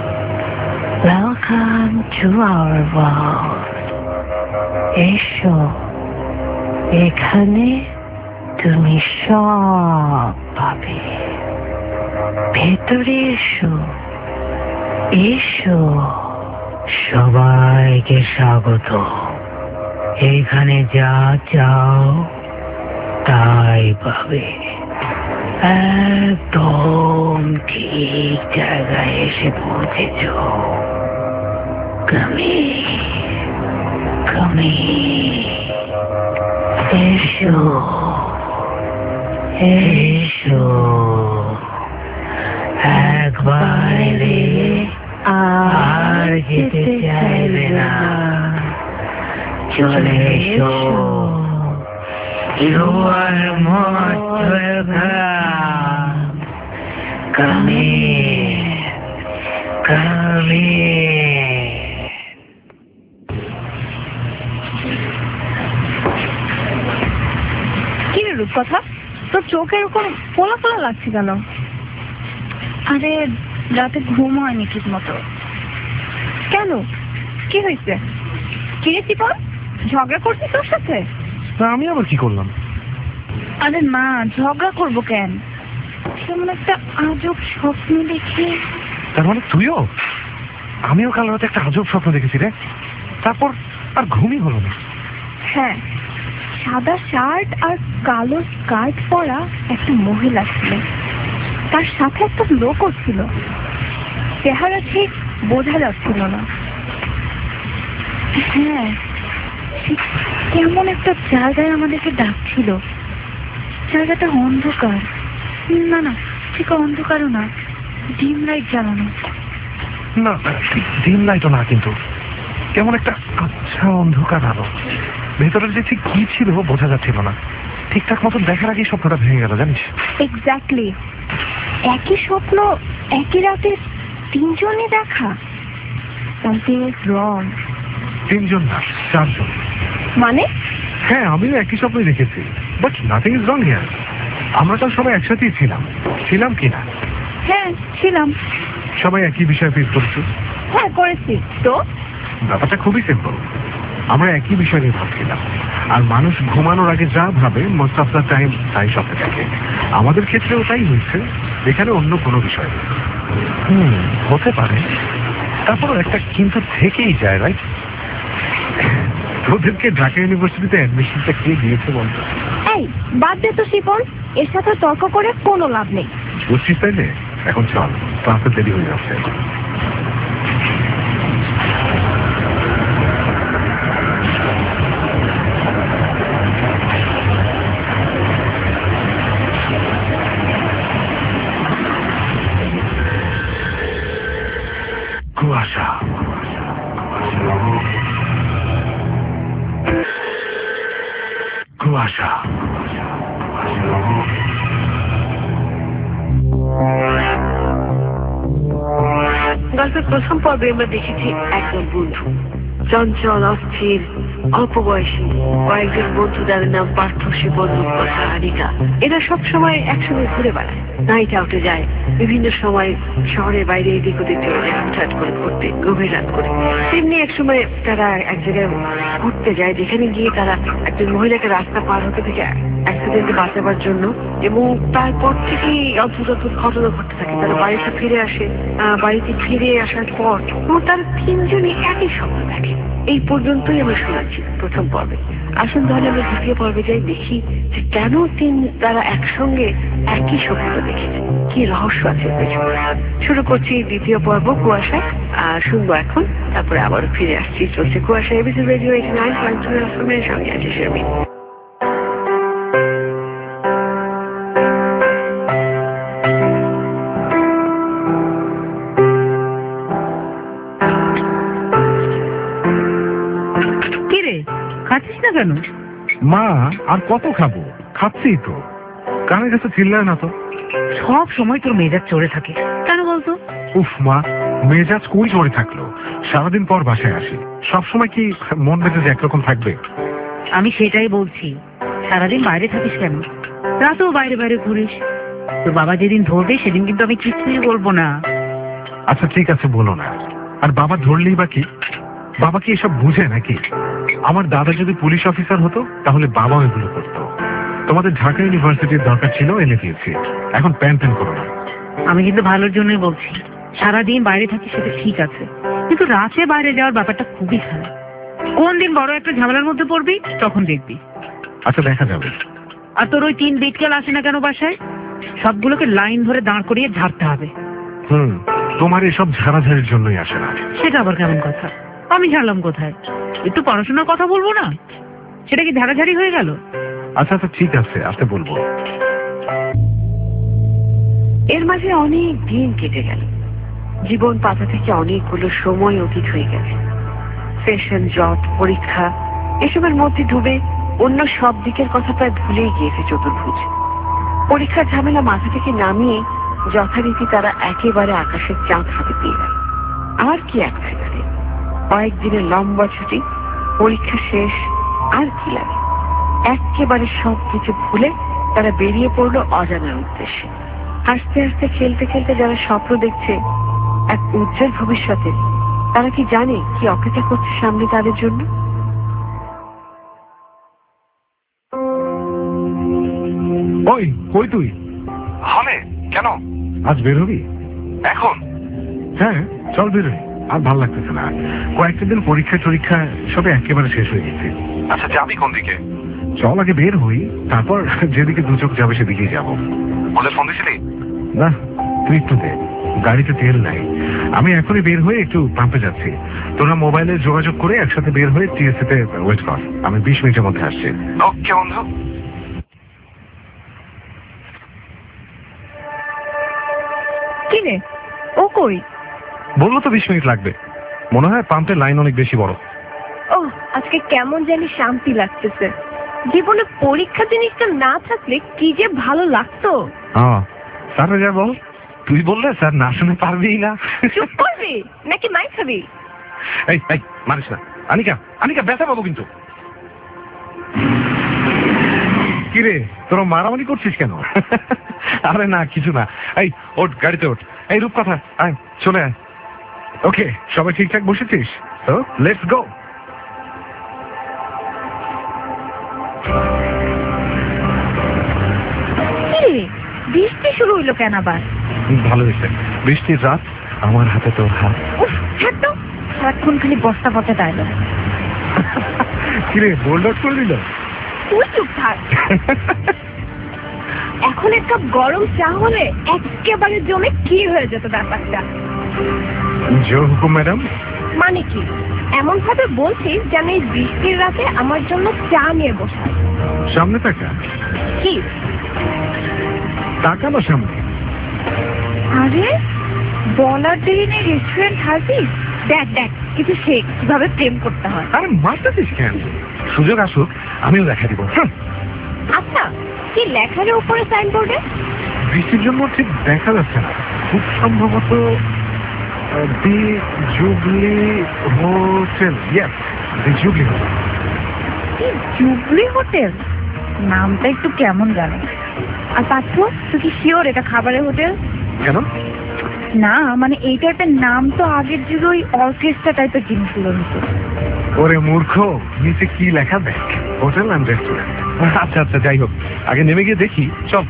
Welcome to our world. এসো, এখানে তুমি সব পাবে। ভেতরে এসো, এসো। সবাইকে স্বাগত। এখানে যা চাও তাই পাবে। একদম ঠিক জায়গায় এসে পৌঁছেছ। কমি কমি এসো, এসো। একবার এলে আর যেতে চাইবে না। চলে এসো, You are most welcome. Come in. Come in. কি রে রূপকথা, তোর চোখে এরকম ফোলা ফোলা লাগছে কেন? আরে রাতে ঘুম হয়নি ঠিক মতো। কেন, কি হয়েছে? কিরে চিপন, ঝগড়া করছিস তোর সাথে? তা আমি আবার কি করলাম? আরে না, ঝগড়া করবো কেন? কেমন একটা আজব স্বপ্ন দেখি। তার মানে তুইও? আমিও কাল রাতে একটা আজব স্বপ্ন দেখেছি রে, তারপর আর ঘুমই হলো না। হ্যাঁ, সাদা শার্ট আর কালো স্কার্ট পরা একটা মহিলা ছিল, তার সাথে একটা লোকও ছিল। চেহারা ঠিক বোঝা যাচ্ছিল না। হ্যাঁ, সে কেমন একটা জায়গায় আমাদেরকে ডাকছিল। জায়গাটা অন্ধকার, না না ঠিক অন্ধকারও না, ডিম লাইট জ্বালানো। না, ঠিক ডিম লাইটও না, কিন্তু কেমন একটা আচ্ছা অন্ধকার আলো। ভেতরের যে ঠিক কি ছিল বোঝা যাচ্ছিল না। ঠিকঠাক মতো দেখার আগেই স্বপ্নটা ভেঙে গেল, জানিস? এক্স্যাক্টলি, একই স্বপ্ন একই রাতে তিনজনই দেখা। Something is wrong. তিনজন না, চারজন। মানে? হ্যাঁ, আমিও একই স্বপ্নই দেখেছি, but nothing is wrong here. আমরা তো সবাই একসাথেই ছিলাম, ছিলাম কিনা? হ্যাঁ ছিলাম। সবাই একই বিষয়ে ফেস করছি। হ্যাঁ করেছি তো। ব্যাপারটা খুবই সিম্পল। আমরা একই বিষয় নিয়ে ভাবছিলাম, আর মানুষ ঘুমানোর আগে যা ভাবে মোস্ট অফ দ্য টাইম তাই স্বপ্নে দেখে। আমাদের ক্ষেত্রেও তাই হয়েছে, এখানে অন্য কোনো বিষয় নেই। হুম, হতে পারে। তারপরও একটা কিন্তু থেকেই যায়, রাইট? তোদেরকে ঢাকা ইউনিভার্সিটিতে অ্যাডমিশনটা কে দিয়েছে বলতো? এই বাদ দে তো শিপন, এর সাথে তর্ক করে কোনো লাভ নেই। বুঝছিস তাইলে? এখন চল, ক্লাসে দেরি হয়ে যাচ্ছে। কুয়াশা, কুয়াশা, গল্পের প্রথম পর্বে আমরা দেখেছি একজন বন্ধু, চঞ্চল, অস্থির, অল্প বয়সী কয়েকজন বন্ধু, যাদের নাম পার্থ, শিবন, রূপকথা, আনিকা। এরা সবসময় একসঙ্গে ঘুরে বেড়ায়, নাইট আউটে যায়, বিভিন্ন সময় শহরের বাইরে এদিক ওদিক চলে যায় হাঁটহাট করে ঘুরতে, গভীর রাত করে। তেমনি এক সময় তারা এক জায়গায় ঘুরতে যায়, যেখানে গিয়ে তারা একজন মহিলাকে রাস্তা পার হতে থেকে অ্যাক্সিডেন্টে বাঁচাবার জন্য, এবং তারপর থেকেই অদ্ভুত অদ্ভুত ঘটনা ঘটতে থাকে। তারা বাড়িতে ফিরে আসে, বাড়িতে ফিরে আসার পর তারা তিনজনই একই স্বপ্ন দেখে। এই পর্যন্তই আমরা শুনেছি প্রথম পর্বে। আসুন তাহলে আমরা দ্বিতীয় পর্বে যাই, দেখি যে কেন তিন তারা একসঙ্গে একই স্বপ্ন দেখেছে, কি রহস্য আছে পেছনে। শুরু করছি দ্বিতীয় পর্ব, কুয়াশা। আর শুনবো এখন, তারপরে আবারও ফিরে আসছি। চলছে কুয়াশা, ABC radio eighty nine point two এর সঙ্গে আছে শারমিন। খাচ্ছিস না কেন? মা, আর কত খাবো? খাচ্ছি তো। কানের কাছে চিল্লায় না তো। সব সময় তোর মেজাজ চড়ে থাকে কেন বলতো? উফ মা, মেজাজ কই চড়ে থাকলো? সারাদিন পর বাসায় আসি, সবসময় কি মন মেজাজ একরকম থাকবে? আমি সেটাই বলছি, সারাদিন বাইরে থাকিস কেন? রাতেও বাইরে বাইরে ঘুরিস। তোর বাবা যেদিন ধরবে সেদিন কিন্তু আমি কিছুই বলবো না। আচ্ছা ঠিক আছে, বলো না। আর বাবা ধরলেই বা কি? বাবা কি এসব বুঝে নাকি? আমার দাদা যদি পুলিশ অফিসার হতো তাহলে বাবাও এগুলো করতো। তোমাদের ঢাকা ইউনিভার্সিটির দরকার ছিল, এনে দিয়েছি। এখন প্যান প্যান করো না। আমি কিন্তু ভালোর জন্যই বলছি। সারাদিন বাইরে থাকি সেটা ঠিক আছে, কিন্তু রাতে বাইরে যাওয়ার ব্যাপারটা খুবই খারাপ। কোন দিন বড় একটা ঝামেলার মধ্যে পড়বি তখন দেখবি। আচ্ছা দেখা যাবে। আর তোর ওই তিন বিটকেল আসে না কেন বাসায়? সবগুলোকে লাইন ধরে দাঁড় করিয়ে ঝাড়তে হবে। হুম, তোমার এসব ঝাড়াঝাড়ির জন্যই আসে না। সেটা আবার কেমন কথা? আমি ঝাড়লাম কোথায়? একটু পড়াশোনার কথা বলবো না? সেটা কি ঝাড়াঝাড়ি হয়ে গেল? আচ্ছা আচ্ছা ঠিক আছে, আসতে বলবো। এর মাঝে অনেক দিন কেটে গেল, জীবন পাতা থেকে অনেকগুলো সময় অতীত হয়ে গেছে। সেশন, জব, পরীক্ষা, এসবের মধ্যে ডুবে অন্য সব দিকের কথা প্রায় ভুলেই গিয়েছে চতুর্ভুজ। পরীক্ষার ঝামেলা মাথা থেকে নামিয়ে যথারীতি তারা একেবারে আকাশের চাঁদ হাতে পেয়ে গেল। আর কি এক সেখানে, কয়েকদিনের লম্বা ছুটি, পরীক্ষা শেষ, আর কি লাগে। একেবারে সব কিছু ভুলে তারা বেরিয়ে পড়লো অজানার উদ্দেশ্যে। হাসতে হাসতে খেলতে খেলতে যারা স্বপ্ন দেখছে এক উজ্জ্বল ভবিষ্যতে, তারা কি জানে কি অপেক্ষা করছে সামনে তাদের জন্য? ওই কই তুই? হলে কেন? আজ বের হবি এখন? হ্যাঁ চল বেরোই, আর ভাল লাগতেছে না। কয়েকটা দিন পরীক্ষা টরীক্ষা সবে একেবারে শেষ হয়ে গেছে। আচ্ছা যাবি কোন দিকে? চল আগে বের হই, তারপর যেদিকে দু চোখ যাবে সেদিকেই যাবো। বলে ফোন দিছিলি? না, তুই একটু দে, গাড়িতে তেল নাই। আমি এখনই বের হয়ে একটু পাম্পে যাচ্ছি। তোরা মোবাইলে যোগাযোগ করে একসাথে বের হয়ে টিএসসি তে ওয়েট কর, আমি বিশ মিনিটের মধ্যে আসছি। ওকে বন্ধু। কি রে, ও কই? বললো তো বিশ মিনিট লাগবে। মনে হয় পাম্পের লাইন অনেক বেশি বড়। ও আজকে কেমন জানি শান্তি লাগতেছে। জীবনে পরীক্ষা জিনিসটা না থাকলে কি যে ভালো লাগতো। হ্যাঁ স্যার যা বল, তুই বললে স্যার না শুনে পারবেই না। চুপ করবি নাকি মাই খাবি? এই এই মারিস না। আনিকা, আনিকা ব্যথা পাবো কিন্তু। কিরে তোরা মারামারি করছিস কেন? আরে না কিছু না। এই ওঠ, গাড়িতে ওঠ। এই রূপকথা আয়, চলে আয়। ওকে সবাই ঠিকঠাক বসেছিস তো? Let's go. বৃষ্টি শুরু হইলো কেন আবার? ভালো হয়েছে, বৃষ্টির রাত, আমার হাতে তোর হাত। উফ ছাড় তো, সারাক্ষণ খালি বস্তা পচা ডায়লগ। কিরে বোল্ড আউট করে দিল? তুই চুপ থাক। এখন এক কাপ গরম চা হলে একেবারে জমে কি হয়ে যেত ব্যাপারটা। জো হুকুম ম্যাডাম। মানে কি এমন ভাবে বলছিস যেন এই বৃষ্টির রাতে আমার জন্য চা নিয়ে বসা? সামনে তাকা। কি তাকানো সামনে? আরে বলার দেরি নেই, রেস্টুরেন্ট হাসিস। দেখ দেখ কিছু শেখ কিভাবে প্রেম করতে হয়। আরে মারতেছিস কেন? সুযোগ আসুক আমিও দেখা দিব। আচ্ছা কি লেখা রে উপরে সাইনবোর্ডে? বৃষ্টির জন্য ঠিক দেখা যাচ্ছে না, খুব সম্ভবত the Jubilee Hotel. Yes, the Jubilee Hotel. কি জুবলি হোটেল? নামটা একটু কেমন জানো। আর পার্থ তুই কি শিওর এটা খাবারের হোটেল? কেন? না মানে এই টাইপের নাম তো আগের যুগে ওই অর্কেস্ট্রা টাইপের জিনিসগুলো নিত। ওরে মূর্খ, নিচে কি লেখা দেখ, হোটেল অ্যান্ড রেস্টুরেন্ট। আচ্ছা আচ্ছা যাই হোক, আগে নেমে গিয়ে দেখি চল।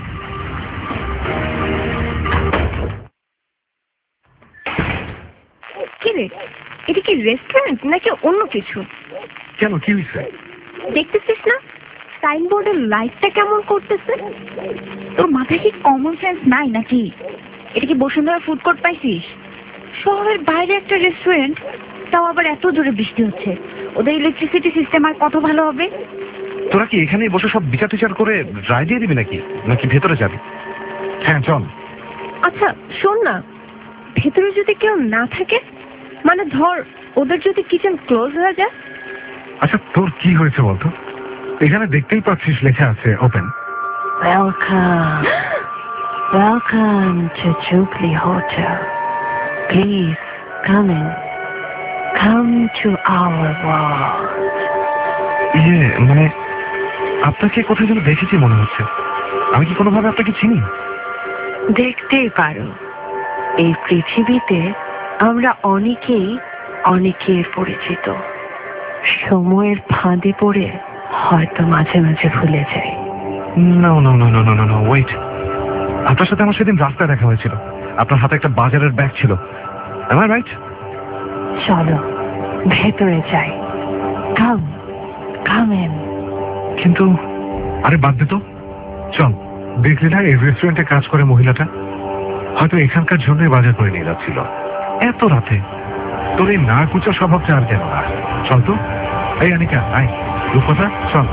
কি রে, এটা কি রেস্টুরেন্ট নাকি অন্য কিছু? কেন কি হয়েছে? দেখতেছিস না সাইনবোর্ডের লাইটটা কেমন করতেছে? তোর মাথায় কি কমন সেন্স নাই নাকি? এটা কি বসুন্ধরা ফুড কোর্ট পাইছিস? শহরের বাইরে একটা রেস্টুরেন্ট, তাও আবার এত জোরে বৃষ্টি হচ্ছে। ওদের ইলেকট্রিসিটি সিস্টেম আর কত ভালো হবে। তোরা কি এখানেই বসে সব বিচার টিচার করে রায় দিয়ে দিবি নাকি, নাকি ভেতরে যাবি? হ্যাঁ চল। আচ্ছা শোন না, ভেতরে যদি কেউ না থাকে, মানে ধর ওদের যদি কিচেন ক্লোজ হয়ে যায়। আচ্ছা তোর কি হয়েছে বলতো? এখানে দেখতেই পাচ্ছিস লেখা আছে open. Welcome. Welcome to Jubilee Hotel. Please come in. Come to our world. ইয়ে মানে আপনাকে কোথায় যেন দেখেছি মনে হচ্ছে। আমি কি কোনোভাবে আপনাকে চিনি? দেখতেই পারো, এই পৃথিবীতে আমরা অনেকেই অনেকের পরিচিত। সময়ের ফাঁদে পড়ে হয়তো মাঝে মাঝে ভুলে যাই। No no no no no no no wait, আপনার সাথে আমার সেদিন রাস্তায় দেখা হয়েছিল। আপনার হাতে একটা বাজারের ব্যাগ ছিল, am I right? চলো ভেতরে যাই। Come come in. কিন্তু আরে বাদ দে তো, চল। দেখলি না এই রেস্টুরেন্টে কাজ করে মহিলাটা? হয়তো এখানকার জন্যই বাজার করে নিয়ে যাচ্ছিল এত রাতে। তোর এই না কুচা স্বভাবটা আর কেন না? চল তো। এই আনিকা আয়, রূপকথা চল।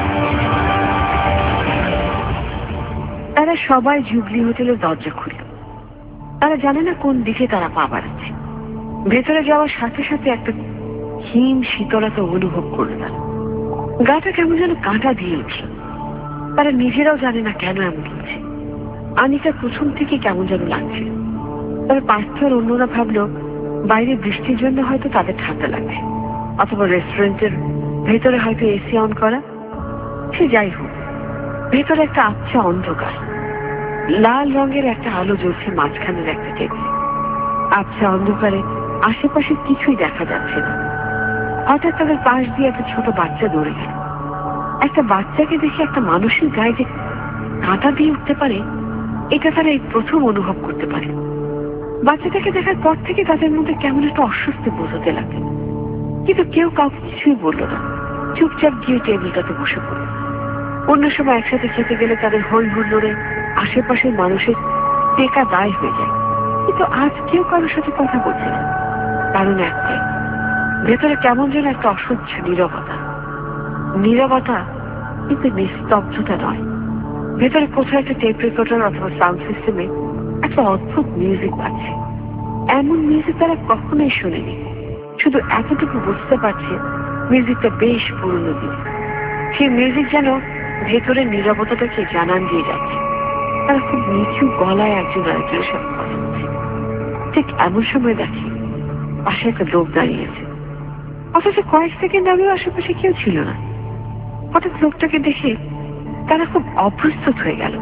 তারা সবাই জুবলি হোটেলের দরজা খুলল। তারা জানে না কোন দিকে তারা পা বাড়াচ্ছে। ভেতরে যাওয়ার সাথে সাথে একটা হিম শীতলতা অনুভব করল তারা। গাটা কেমন যেন কাঁটা দিয়ে উঠল। তারা নিজেরাও জানে না কেন এমন হচ্ছে। আনিকা প্রথম থেকে কেমন যেন লাগছে। তবে পার্থ আর অন্যরা ভাবলো বাইরে বৃষ্টির জন্য হয়তো তাদের ঠান্ডা লাগছে, অথবা রেস্টুরেন্টের ভেতরে হয়তো এসি অন করা। সে যাই হোক, ভেতরে একটা আবছা অন্ধকার। লাল রঙের একটা আলো জ্বলছে মাঝখানের একটা টেবিল। আবছা অন্ধকারে আশেপাশে কিছুই দেখা যাচ্ছে না। হঠাৎ তাদের পাশ দিয়ে একটা ছোট বাচ্চা দৌড়ে গেল। একটা বাচ্চাকে দেখে একটা মানুষের গায়ে যে কাঁটা দিয়ে উঠতে পারে, এটা তারা এই প্রথম অনুভব করতে পারে। বাচ্চাটাকে দেখার পর থেকে তাদের মধ্যে কেমন একটা অস্বস্তি বোধ হতে লাগে, কিন্তু কেউ কাউকে কিছুই বলল না। চুপচাপ গিয়ে টেবিলটাতে বসে পড়ল। অন্য সময় একসাথে খেতে গেলে তাদের হই হুল্লোড়ে আশেপাশের মানুষের টেকা দায় হয়ে যায়, কিন্তু আজ কেউ কারোর সাথে কথা বলছে না। কারণ একটাই, ভেতরে কেমন যেন একটা অসহ্য নীরবতা। নীরবতা কিন্তু নিস্তব্ধতা নয়। ভেতরে কোথাও একটা টেপ রেকর্ডার অথবা সাউন্ড সিস্টেমে একটা অদ্ভুত মিউজিক বাজছে। এমন মিউজিক তারা কখনোই শোনেনি। শুধু এতটুকু বুঝতে পারছে মিউজিকটা বেশ পুরনো দিন। সেই মিউজিক যেন ভেতরের নীরবতাটাকে জানান দিয়ে যাচ্ছে। তারা খুব নিচু গলায় একজন আরেকজনের সাথে কথা বলছে। ঠিক এমন সময় দেখে পাশে একটা লোক দাঁড়িয়েছে, অথচ কয়েক সেকেন্ড আগেও আশেপাশে কেউ ছিল না। হঠাৎ লোকটাকে দেখে তারা খুব অপ্রস্তুত হয়ে গেল।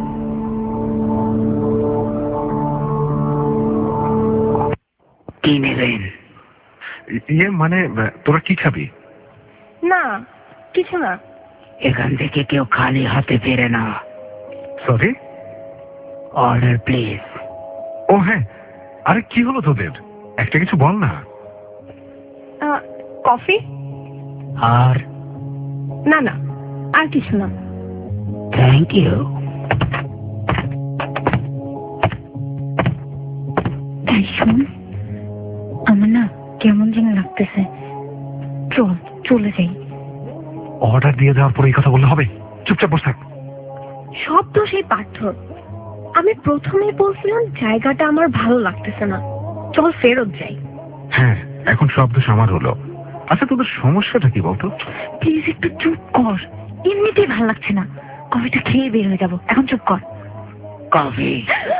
কি নেবেন? ইয়ে মানে তোরা কি খাবি? না কিছু না। এখান থেকে কেউ খালি হাতে ফেরে না। Sorry, order please. ও হ্যাঁ, আরে কি হলো তোদের? একটা কিছু বল না। আহ, কফি? আর না না, আর কিছু না। Thank you. এই শোন, আমার না কেমন যেন লাগতেছে। চল চলে যাই। অর্ডার দিয়ে দেওয়ার পরে এই কথা বললে হবে? চুপচাপ বসে থাক। সব তো সেই পার্থ। আমি প্রথমে বলছিলাম জায়গাটা আমার ভালো লাগতেছে না, চল ফেরত যাই। হ্যাঁ, এখন সব দোষ আমার হলো। আচ্ছা তোদের সমস্যাটা কি বলতো? প্লিজ একটু চুপ কর, এমনিতেই ভালো লাগছে না। কফিটা খেয়ে বের হয়ে যাবো, এখন চুপ কর। কফি?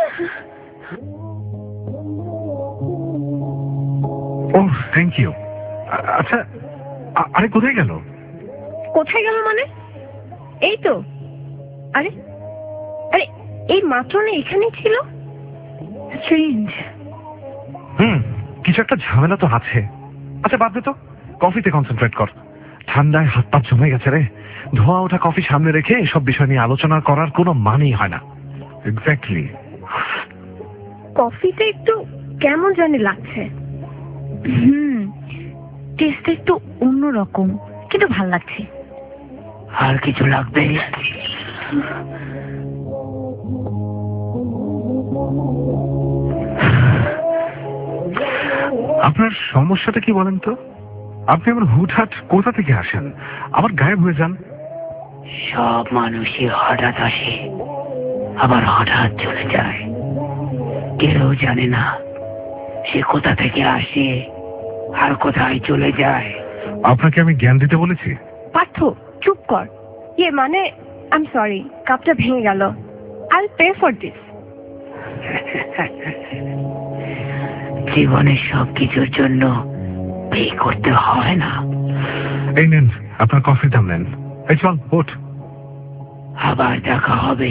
Oh thank you. আচ্ছা আ- আরে কোথায় গেল? কোথায় গেল মানে? এই তো। আরে আরে এই মাত্র না এখানেই ছিল। স্ট্রেঞ্জ। হুম, কিছু একটা ঝামেলা তো আছে। আচ্ছা বাদ দে তো, কফিতে কনসেন্ট্রেট কর। ঠান্ডায় হাত পা জমে গেছে রে। ধোয়া ওঠা কফি সামনে রেখে এসব বিষয় নিয়ে আলোচনা করার কোনো মানেই হয় না। এক্স্যাক্টলি। কফিতে একটু কেমন জানি লাগছে। হুম, টেস্টটা একটু অন্যরকম, কিন্তু ভাল লাগছে। আর কিছু লাগবে? আপনার সমস্যাটা কি বলেন তো? আপনি আমার হুটহাট কোথা থেকে আসেন, আবার গায়েব হয়ে যান? সব মানুষই হঠাৎ আসে, আবার হঠাৎ চলে যায়। কেউ জানে না সে কোথা থেকে আসে আর কোথায় চলে যায়। আপনাকে আমি জ্ঞান দিতে বলেছি? পার্থ চুপ কর। ইয়ে মানে আই এম সরি, কাপটা ভেঙে গেল। I pay for this. জীবনের সব কিছুর জন্য পে করতে হয় না। এই নেন আপনার কফির দাম নেন। এই চল ওঠ। আবার দেখা হবে।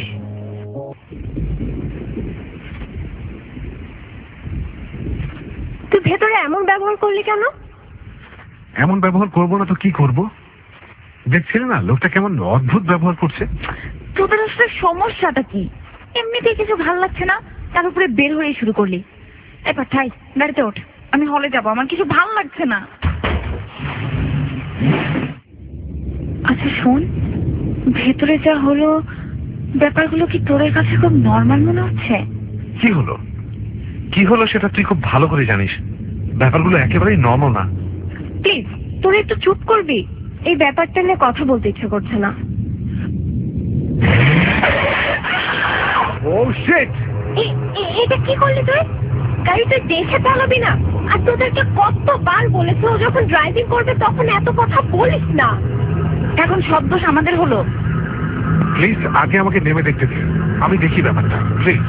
তুই ভেতরে এমন ব্যবহার করলি কেন? এমন ব্যবহার করবো না তো কি করব? দেখছিলেন না লোকটা কেমন অদ্ভুত ব্যবহার করছে? তোদের আসলে সমস্যাটা কি? এমনিতেই কিছু ভাল লাগছে না, তার উপরে বের হয়ে শুরু করলি। এবার ঠাই, গাড়িতে ওঠ, আমি হলে যাবো, আমার কিছু ভাল লাগছে না। আচ্ছা শোন, ভেতরে যা হলো, ব্যাপারগুলো কি তোদের কাছে খুব নর্মাল মনে হচ্ছে? কি হলো কি হলো সেটা তুই খুব ভালো করে জানিস। ব্যাপারগুলো একেবারেই নর্মাল না। প্লিজ তোরা একটু চুপ করবি। এই ব্যাপারটা নিয়ে কথা বলতে ইচ্ছে করছে না। ও শিট! এ- এ- এটা কি করলি তুই? গাড়িটা দেখে চালাবি না। আর তোদেরকে কতবার বলেছে ও যখন ড্রাইভিং করবে তখন এত কথা বলিস না। এখন সব দোষ আমাদের হলো। প্লিজ আগে আমাকে নেমে দেখতে দিন, আমি দেখি ব্যাপারটা প্লিজ।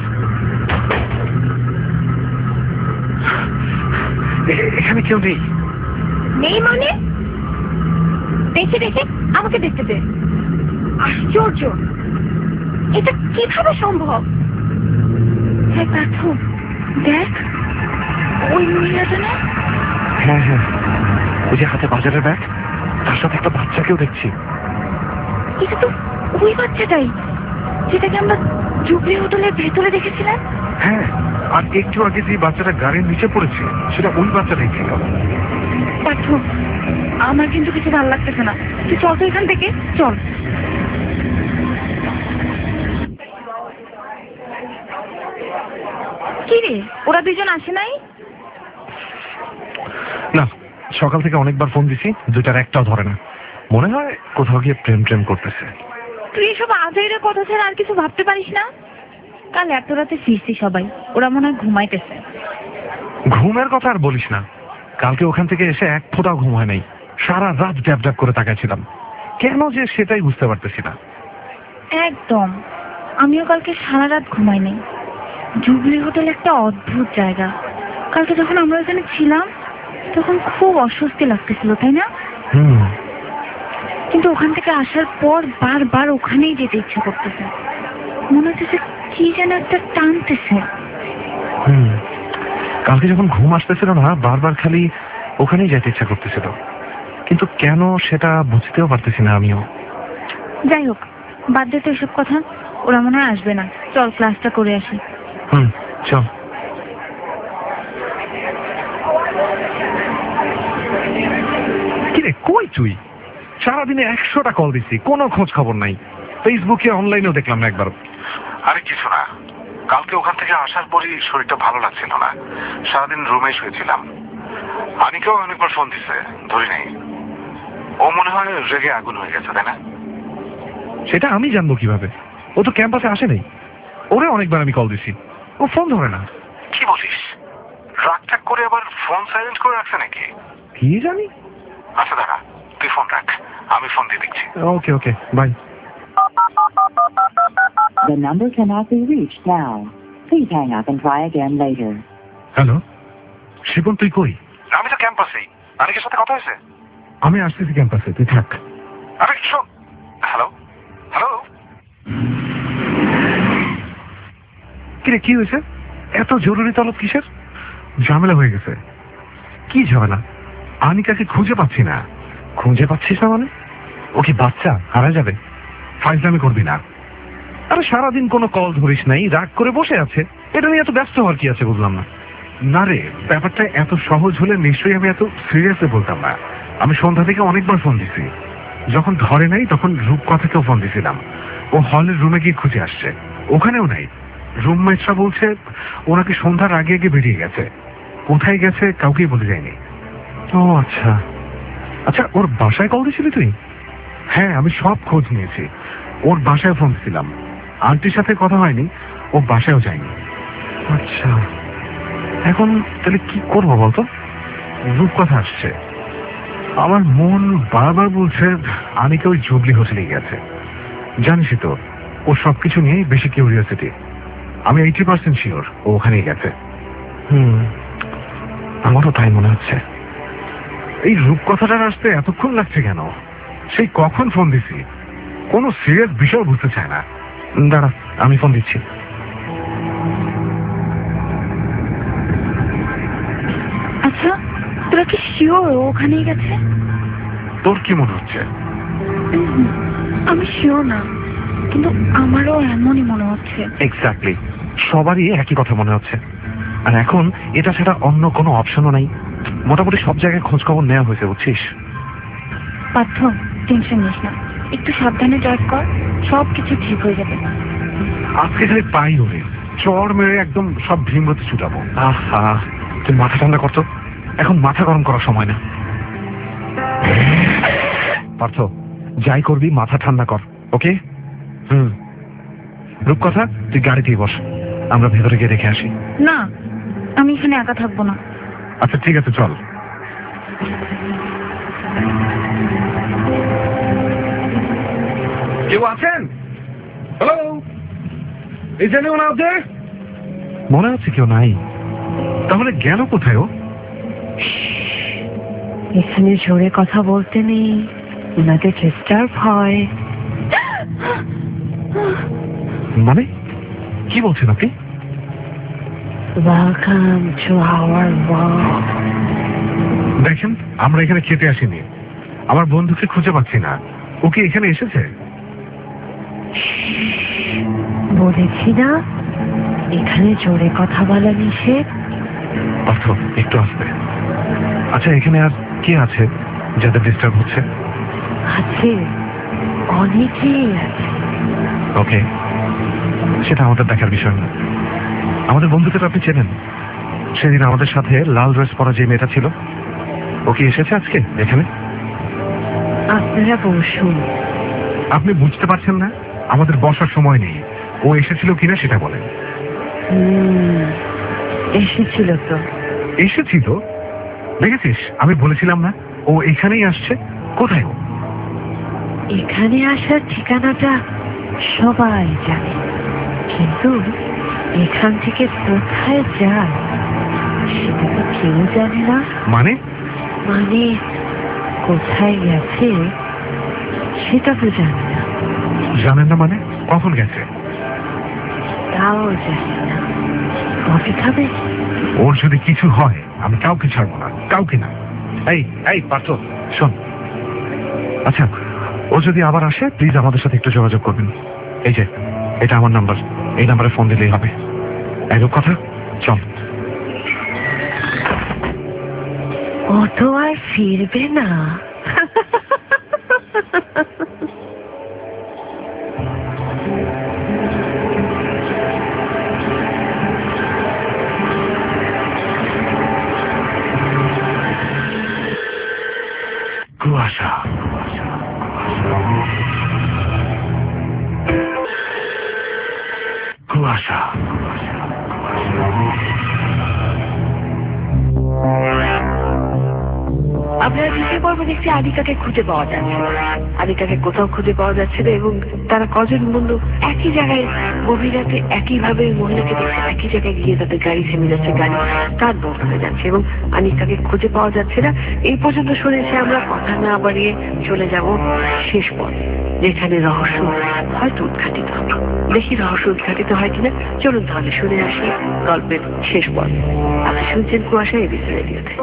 এখানে কেউ নেই। নেই মানে? দেখে দেখে আমাকে দেখতে দে। আশ্চর্য, এটা কিভাবে সম্ভব? হ্যাঁ পার্থ, দেখ ওই মহিলাটা না? হ্যাঁ হ্যাঁ, ওই যে হাতে বাজারের ব্যাগ, তার সাথে একটা বাচ্চাকেও দেখছি। এটা তো ওই বাচ্চাটাই যেটাকে আমরা জুবলি হোটেলের ভেতরে দেখেছিলাম। হ্যাঁ, আর একটু আগে যে বাচ্চাটা গাড়ির নিচে পড়েছে সেটা ওই বাচ্চাটাই ছিল। পার্থ, আমার কিন্তু কিছু ভালো লাগতেছে না, তুই চল তো এখান থেকে, চল। কি রে, ওরা দুজন আসে নাই? না, সকাল থেকে অনেকবার ফোন দিছি, দুটার একটাও ধরে না। মনে হয় কোথাও গিয়ে প্রেম প্রেম করতেছে। তুই এসব আজাইরা কথা ছাড়া আর কিছু ভাবতে পারিস না? কাল এত রাতে ফিরছি সবাই, ওরা মনে হয় ঘুমাইতেছে। ঘুমের কথা আর বলিস না, কালকে ওখান থেকে এসে এক ফোঁটাও ঘুম হয় নাই। সারা রাত ড্যাব ড্যাব করে তাকাইছিলাম, কেন যে সেটাই বুঝতে পারতেছি না। একদম, আমিও কালকে সারা রাত ঘুমাই নাই। জুবলি হোটেল একটা অদ্ভুত জায়গা। কালকে যখন আমরা ওখানে ছিলাম তখন খুব অস্বস্তি লাগতেছিল, তাই না? হুম, কিন্তু ওখান থেকে আসার পর বারবার ওখানেই যেতে ইচ্ছা করতেছে। মনে হচ্ছে কি যেন একটা টানতেছে। হুম, কালকে যখন ঘুম আসতেছিল না, বারবার খালি ওখানেই যেতে ইচ্ছা করতেছিল, কিন্তু কেন সেটা বুঝতেও পারতেছি না আমিও। যাই হোক, বাদ দে তো এসব কথা, ওরা মনে হয় আসবে না। চল ক্লাসটা করে আসি। হুম, চল। কিরে, কই তুই? সারাদিনে একশোটা কল দিছি, কোনো খোঁজ খবর নাই। ফেসবুকে অনলাইনেও দেখলাম না একবার। আরে কিছু না, কালকে ওখান থেকে আসার পরই শরীরটা ভালো লাগছিল না, সারাদিন রুমে শুয়েছিলাম। আনিকেও অনেকবার ফোন দিছে, ধরি নাই। ও মনে হয় রেগে আগুন হয়ে গেছে, তাই না? সেটা আমি জানবো কিভাবে? ও তো ক্যাম্পাসে আসে নাই। ওরে অনেকবার আমি কল দিছি, ও ফোন ধরে না। কি বলিস? রাগটাগ করে আবার ফোন সাইলেন্ট করে রাখছে নাকি? কি জানি। আচ্ছা দাঁড়া, তুই ফোন রাখ, আমি ফোন দিয়ে দেখছি। Okay okay, bye. The number cannot be reached now. Please hang up and try again later. Hello, Shibon তুই কই? আমি তো ক্যাম্পাসেই। আনিকের সাথে কথা হয়েছে? আমি আসতেছি ক্যাম্পাসে, তুই থাক। আরে শোন, হ্যালো হ্যালো। কিরে, কি হয়েছে? এত জরুরি তলব কিসের? ঝামেলা হয়ে গেছে। কি ঝামেলা? আনিকাকে খুঁজে পাচ্ছি না। খুঁজে পাচ্ছিস না মানে? ও কি বাচ্চা, হারা যাবে? ফাইজলামি করবি না। আরে সারাদিন কোনো কল ধরিস নাই, রাগ করে বসে আছে, এটা নিয়ে এত ব্যস্ত হওয়ার কি আছে বুঝলাম না। না রে, ব্যাপারটা এত সহজ হলে নিশ্চয়ই আমি এত সিরিয়াসলি বলতাম না। আমি সন্ধ্যা থেকে অনেকবার ফোন দিছি, যখন ধরে নাই তখন রূপকথাকেও ফোন দিছিলাম। ও হলের রুমে গিয়ে খুঁজে আসছে, ওখানেও নাই। রুমমেটরা বলছে ওনাকে সন্ধ্যার আগে আগে বেরিয়ে গেছে। কোথায় গেছে কাউকেই বলে যায়নি। ও আচ্ছা আচ্ছা, ওর বাসায় কল দিয়েছিলি তুই? হ্যাঁ, আমি সব খোঁজ নিয়েছি, ওর বাসায় ফোন দিছিলাম। আন্টির সাথে কথা হয়নি, ও বাসায়ও যায়নি। আচ্ছা, এখন তাহলে কি করবো বলতো? রূপকথা আসছে, আমার মন বারবার বলছে আনিকা ওই জুবলি হোটেলে গেছে। জানিসই তো, ও সবকিছু নিয়েই বেশি কিউরিয়াসিটি। আমি এইটি পার্সেন্ট শিওর ও ওখানেই গেছে। হুম, আমারও তাই মনে হচ্ছে। এই রূপকথাটার আসতে এতক্ষণ লাগছে কেন? সেই কখন ফোন দিছি, কোনো সিরিয়াস বিষয় বুঝতে চায় না। দাঁড়া, আমি ফোন দিচ্ছি। আচ্ছা, তোরা কি শিওর ওখানেই গেছে? তোর কি মনে হচ্ছে? উম, আমি শিওর না, কিন্তু আমারও এমনই মনে হচ্ছে। এক্স্যাক্টলি, সবারই একই কথা মনে হচ্ছে। আর এখন এটা ছাড়া অন্য কোনো অপশনও নাই। মোটামুটি সব জায়গায় খোঁজ খবর নেওয়া হয়েছে, বুঝছিস? পার্থ, টেনশন নিস না, একটু সাবধানে ড্রাইভ কর, সব কিছু ঠিক হয়ে যাবে। আজকে খালি পাই ওরে, চর মেরে একদম সব ভীমরতি ছুটাবো। আহা, তুই মাথা ঠান্ডা করতো, এখন মাথা গরম করার সময় না। পার্থ, যাই করবি মাথা ঠান্ডা কর, ওকে? হুম, রূপকথা তুই গাড়িতেই বস, আমরা ভেতরে গিয়ে দেখে আসি। না, আমি এখানে একা থাকবো না। আচ্ছা ঠিক আছে, চল। কেউ আছেন? Hello, is anyone out there? মনে হচ্ছে কেউ নাই। তাহলে গেল কোথায় ও? এখানে জোরে কথা বলতে নেই, ওনাদের ডিস্টার্ব হয়। মানে কি বলছেন আপনি? Welcome to our world. দেখেন, আমরা এখানে খেতে আসিনি। আমার বন্ধুকে খুঁজে পাচ্ছি না। ও কি এখানে এসেছে? বলেছি না এখানে জোরে কথা বলা নিষেধ। অর্থ একটু আসবে। আচ্ছা, এখানে আর কে আছে যাদের ডিস্টার্ব হচ্ছে? আছে, অনেকেই আছে। ওকে, সেটা আমাদের দেখার বিষয় না। আমাদের বন্ধুকে তো আপনি চেনেন। সেদিন আমাদের সাথে লাল ড্রেস পরা যে মেয়েটা ছিল, ও কি এসেছে আজকে এখানে? আপনারা বসুন। আপনি বুঝতে পারছেন না? আমাদের বসার সময় নেই। ও এসেছিল কিনা সেটা বলেন। হুম, এসেছিল তো। এসেছিল? দেখেছিস, আমি বলেছিলাম না ও এখানেই আসছে। কোথায় ও? এখানে আসার ঠিকানাটা সবাই জানে, কিন্তু এখান থেকে কোথায় যায় সেটা তো কেউ জানে না। মানে? মানে কোথায় গেছে সেটা তো জানে না। জানেন না মানে? কখন গেছে? তাও জানে না। কফি খাবে? ওর যদি কিছু হয় আমি কাউকে ছাড়বো না, কাউকে না। এই এই পার্থ, শোন। আচ্ছা, ও যদি আবার আসে প্লিজ আমাদের সাথে একটু যোগাযোগ করবেন। এই যে এটা আমার নাম্বার, এই নাম্বারে ফোন দিলেই হবে। এরকম কথা। চল। ও তো আর ফিরবে না। কুয়াশা। কুয়াশা। আপনারা দ্বিতীয় পর্বে দেখছি আদিকাকে খুঁজে পাওয়া যাচ্ছে। আদিকাকে কোথাও খুঁজে পাওয়া যাচ্ছে না, এবং তারা কজন বন্ধু একই জায়গায় গভীর রাতে একইভাবে মহিলাকে দেখছে, একই জায়গায় গিয়ে তাদের গাড়ি থেমে যাচ্ছে, গাড়ি কাজ বন্ধ হয়ে যাচ্ছে এবং আনিকাকে খুঁজে পাওয়া যাচ্ছে না। এই পর্যন্ত শুনেছি আমরা, কথা না বাড়িয়ে চলে যাব শেষ পথ, যেখানে রহস্য হয়তো উদ্ঘাটিত হবে। দেখি রহস্য উদ্ঘাটিত হয় কিনা। চলুন তাহলে শুনে আসি গল্পের শেষ পথ। আপনি শুনছেন কুয়াশা এবিসি রেডিওতে।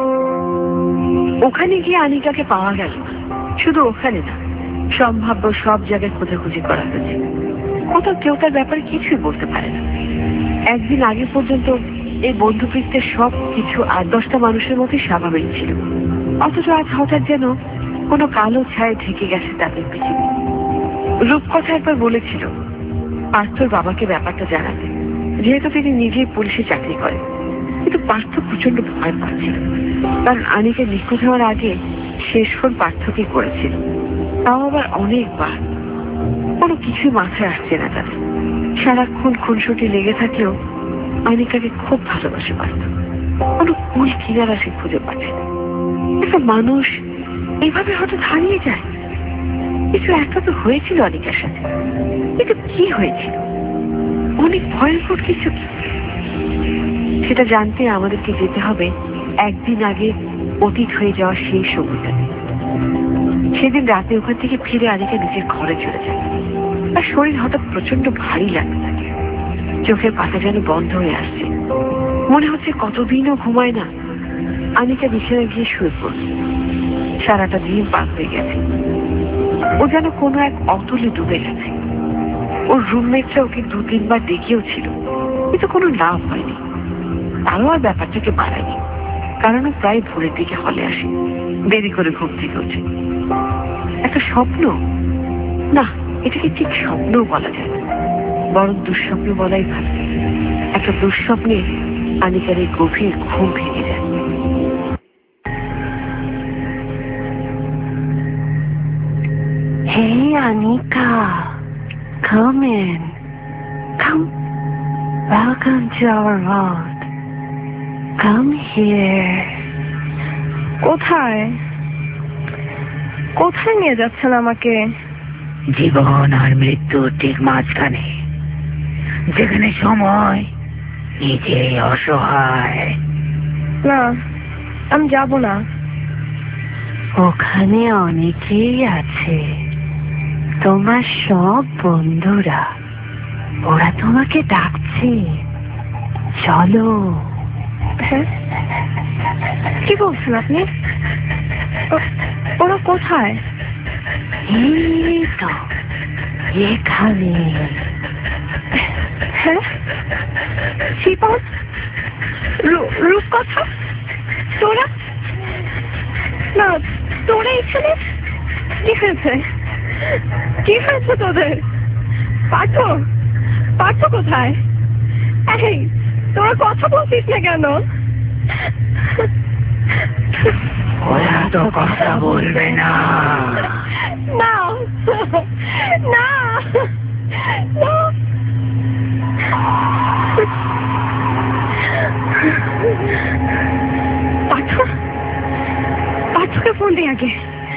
ওখানে গিয়ে আনিকাকে পাওয়া গেল। শুধু ওখানে না, সম্ভাব্য সব জায়গায় খোঁজাখুঁজি করা হয়েছে। কোথাও কেউ তার ব্যাপারে কিছুই বলতে পারে না। একদিন আগে পর্যন্ত এই বন্ধুবৃত্তের সব কিছু আট দশটা মানুষের মধ্যে স্বাভাবিক ছিল, অথচ আজ হঠাৎ যেন কোনো কালো ছায় ঢেকে গেছে তাদের পৃথিবী। রূপকথা একবার বলেছিল পার্থর বাবাকে ব্যাপারটা জানাতে, যেহেতু তিনি নিজেই পুলিশে চাকরি করেন। কিন্তু পার্থ প্রচন্ড ভয় পাচ্ছিল, কারণ আনিকে নিখোঁজ হওয়ার আগে শেষ ফোন পার্থকে করেছিল, তাও আবার অনেকবার। কোনো কিছু মাথায় আসছে না তাদের। সারাক্ষণ খুনসুটি লেগে থাকলেও আনিকাকে খুব ভালোবাসে পার্থ। কোনো কুল কিনারা সে খুঁজে পাচ্ছে না। একটা মানুষ এইভাবে হঠাৎ হারিয়ে যায়। কিছু একটা তো হয়েছিল আনিকার সাথে, কিন্তু কি হয়েছিল? অনেক ভয়ঙ্কর কিছু। সেটা জানতে আমাদেরকে যেতে হবে একদিন আগে অতীত হয়ে যাওয়া সেই সময়টাতে। সেদিন রাতে ওখান থেকে ফিরে আনিকা নিজের ঘরে চলে যায়। তার শরীর হঠাৎ প্রচন্ড ভারী লাগতে থাকে, চোখের পাতা যেন বন্ধ হয়ে আসছে। মনে হচ্ছে কতদিনও ঘুমায় না। আনিকা বিছানায় গিয়ে শুয়ে পড়ল। সারাটা দিন পার হয়ে গেছে। ও যেন কোনো এক অতলে ডুবে গেছে। ওর রুমমেটরা ওকে দু তিনবার ডেকেও ছিল, কিন্তু কোনো লাভ হয়নি। তারও আর ব্যাপারটাকে বাড়ায়নি, কারণ ও প্রায় ভোরের দিকে হলে আসে, দেরি করে ঘুম থেকে ওঠে। একটা স্বপ্ন না, এটাকে ঠিক স্বপ্নও বলা যায় না, বরং দুঃস্বপ্ন বলাই ভালো। একটা দুঃস্বপ্নে আনিকার এই গভীর ঘুম ভেঙে যায়। Hey Anika, come in. Come. Welcome to our world. Come here. কোথায় কোথায় নিয়ে যাচ্ছেন আমাকে? জীবন আর মৃত্যুর ঠিক মাঝখানে, যেখানে সময় নিজে অসহায়। না, আমি যাব না। ওখানে অনেকেই আছে, তোমার সব বন্ধুরা। ওরা তোমাকে ডাকছে, চলো। হ্যাঁ, কি বলছেন আপনি? ও- ওরা কোথায়? এই তো এখানে। হ্যাঁ, শিপন, রূ- রূপকথা, তোরা? না, তোরা এখানে? কি হয়েছে? কি হয়েছে তোদের? পার্থ, পার্থ কোথায়? এই, তোরা কথা বলছিস না কেন? ওরা তো কথা বলবে না। না, না, না। পার্থ, পার্থকে ফোন দে আগে।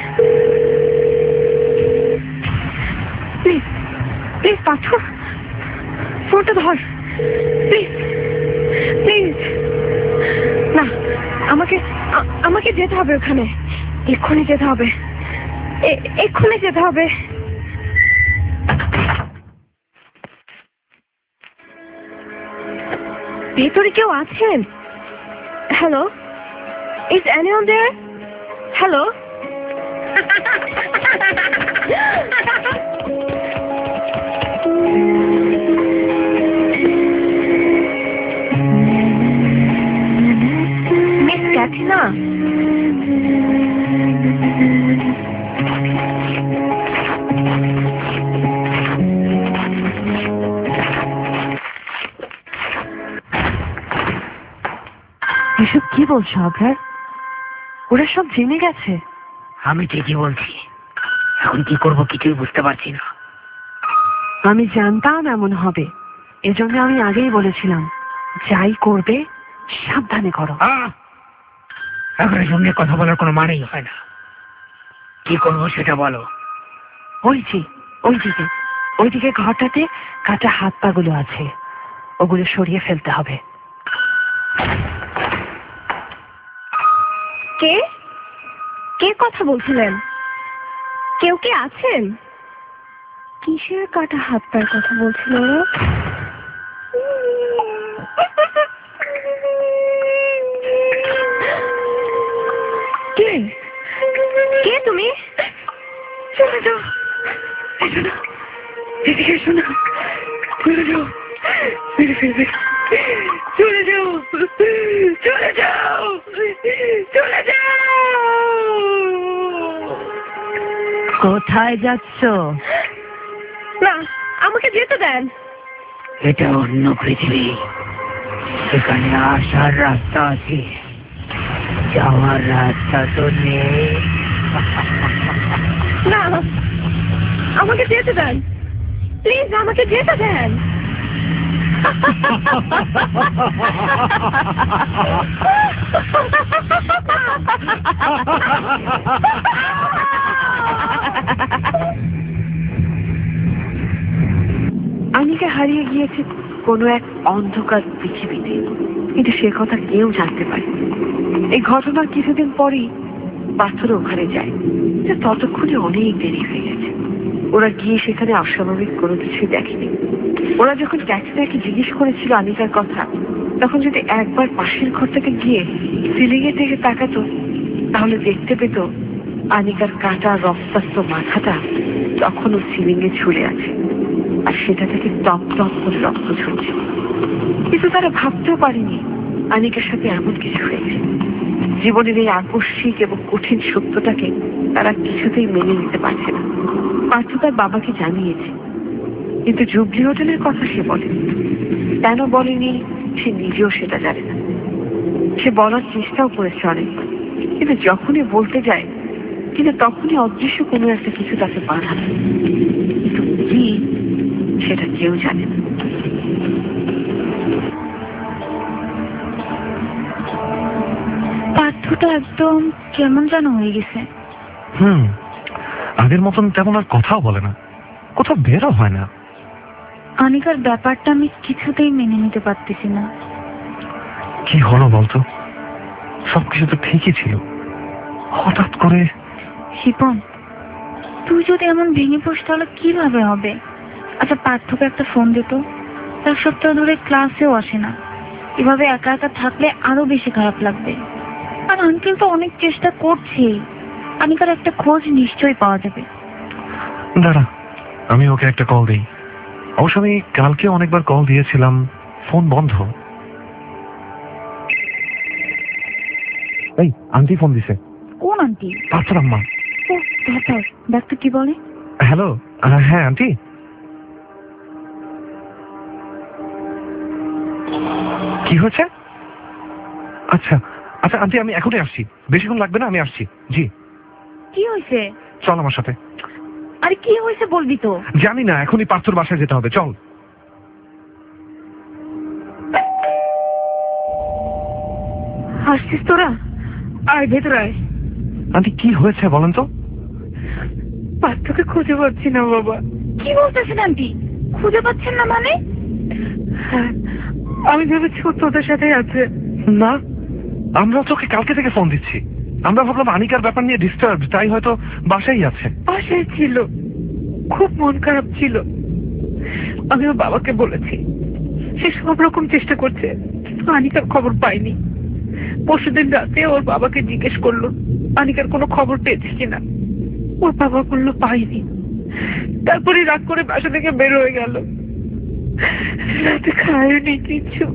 প্লিজ, প্লিজ পার্থ, ফোনটা ধর, প্লিজ, প্লিজ। না, আমাকে আ- আমাকে যেতে হবে ওখানে, এক্ষুনি যেতে হবে, এ- এক্ষুনি যেতে হবে। ভেতরে কেউ আছেন? Hello, is anyone there? Hello. Miss Kathina, এসব কি বলছো আবরার? ওরা সব জেনে গেছে। আমি ঠিকই বলছি, এখন কি করব কিছুই বুঝতে পারছি না। আমি জানতাম এমন হবে, এজন্য আমি আগেই বলেছিলাম যাই করবে সাবধানে করো। আহ! এখন এসব নিয়ে কথা বলার কোনো মানেই হয় না। কি করবো সেটা বলো। ওই যে ওইদিকে ওইদিকে ঘরটাতে কাটা হাত পা গুলো আছে, ওগুলো সরিয়ে ফেলতে হবে। কে কে কথা বলছিলেন? কেউ কে আছেন? কিসের কাটা হাত পায়ের কথা বলছিল ওরা? কে কে তুমি? চলে যাও, এসো না, এদিকে এসো না, চলে যাও, ফিরে ফিরবে, চলে যাও, চলে যাও, চলে যাও। কোথায় যাচ্ছ? না, আমাকে যেতে দেন। এটা অন্য পৃথিবী, এখানে আসার রাস্তা আছে, যাওয়ার রাস্তা তো নেই। না, আমাকে যেতে দেন, প্লিজ আমাকে যেতে দেন। আনিকা হারিয়ে গিয়েছে কোনো এক অন্ধকার পৃথিবীতে, কিন্তু সে কথা কেউ জানতে পারে। এই ঘটনার কিছুদিন পরেই পাথর ওখানে যায়, যে ততক্ষণে অনেক দেরি হয়ে গেছে। ওরা গিয়ে সেখানে অস্বাভাবিক কোনো কিছুই দেখেনি। ওরা যখন ক্যাটরিনাকে জিজ্ঞেস করেছিল আনিকার কথা, তখন যদি একবার পাশের ঘর থেকে গিয়ে সিলিং এর দিকে তাকাতো, তাহলে দেখতে পেত আনিকার কাটা রক্তাক্ত মাথাটা তখনও সিলিং এ ঝুলে আছে, আর সেটা থেকে টপ টপ করে রক্ত ঝরছে। কিন্তু তারা ভাবতেও পারেনি আনিকার সাথে এমন কিছু হয়েছে। জীবনের এই আকস্মিক এবং কঠিন সত্যটাকে তারা কিছুতেই মেনে নিতে পারছে না। পার্থ তার বাবাকে জানিয়েছে, কিন্তু জুবলি হোটেলের কথা সে বলেনি। কেন বলেনি সে নিজেও সেটা জানে না। সে বলার চেষ্টাও করেছে অনেকবার, কিন্তু যখনই বলতে যায় কিন্তু তখনই অদৃশ্য কোনো একটা কিছু তাকে বাধা দেয়। কিন্তু কি সেটা কেউ জানে না। পার্থটা একদম কেমন যেন হয়ে গেছে। হুম, আগের মতন তেমন আর কথাও বলে না। কোথাও বেরো হয় না। অনিকার ব্যাপারটা আমি কিছুতেই মেনে নিতে পারতেছি না। কি হলো বলতো? সবকিছু তো ঠিকই ছিল, হঠাৎ করে। শিপন, তুই যদি এমন ভেঙে পড়িস তাহলে কিভাবে হবে? আচ্ছা, পার্থকে একটা ফোন দিত। এক সপ্তাহ ধরে ক্লাসেও আসে না। এভাবে একা একা থাকলে আরো বেশি খারাপ লাগবে। আর আঙ্কেল তো অনেক চেষ্টা করছেই। অনিকার একটা খোঁজ নিশ্চয়ই পাওয়া যাবে। দাঁড়া, আমি ওকে একটা কল দিই। অবশ্য আমি কালকে অনেকবার কল দিয়েছিলাম, ফোন বন্ধ। এই আন্টি ফোন দিছে। কোন আন্টি? পার্থর আম্মা। ও ব্যাপার, দেখ তো কি বলে। হ্যালো। হ্যাঁ আন্টি। কি হয়েছে? আচ্ছা আচ্ছা আন্টি, আমি এখনই আসছি, বেশিক্ষণ লাগবে না, আমি আসছি। জি। কি হয়েছে? চল আমার সাথে। আরে কি হয়েছে বলবি তো? জানি না, এখনই পার্থর বাসায় যেতে হবে, চল। আসছিস তোরা? আয় ভেতরে আয়। আন্টি কি হয়েছে বলেন তো? পার্থকে খুঁজে পাচ্ছি না বাবা। কি বলতেছেন আন্টি? খুঁজে পাচ্ছেন না মানে? হ্যাঁ, আমি ভেবেছি ও তোদের সাথে আছে। না, আমরা তোকে কালকে থেকে ফোন দিচ্ছি। আমরা ভাবলাম আনিকার ব্যাপার নিয়ে ডিস্টার্ব, তাই হয়তো বাসায় আছে। বাসায় ছিল, খুব মন খারাপ ছিল। আমি ওর বাবাকে বলেছি, সে সব রকম চেষ্টা করছে, আনিকার খবর পাইনি। পরশুদিন রাতে ওর বাবাকে জিজ্ঞেস করলো আনিকার কোনো খবর পেয়েছে কিনা। ওর বাবা বললো পাইনি। তারপরে রাগ করে বাসা থেকে বের হয়ে গেল। রাতে খায়নি কিছু।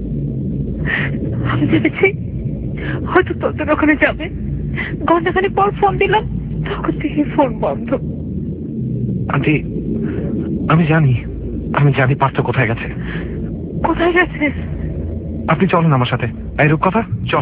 আমি ভেবেছি হয়তো তোদের ওখানে যাবে। ঘন্টাখানি পর ফোন দিলাম, তখন থেকে ফোন বন্ধ। আন্টি আমি জানি, আমি জানি পার্থ কোথায় গেছে। কোথায় গেছে? আপনি চলেন আমার সাথে। এই রূপকথা, চল।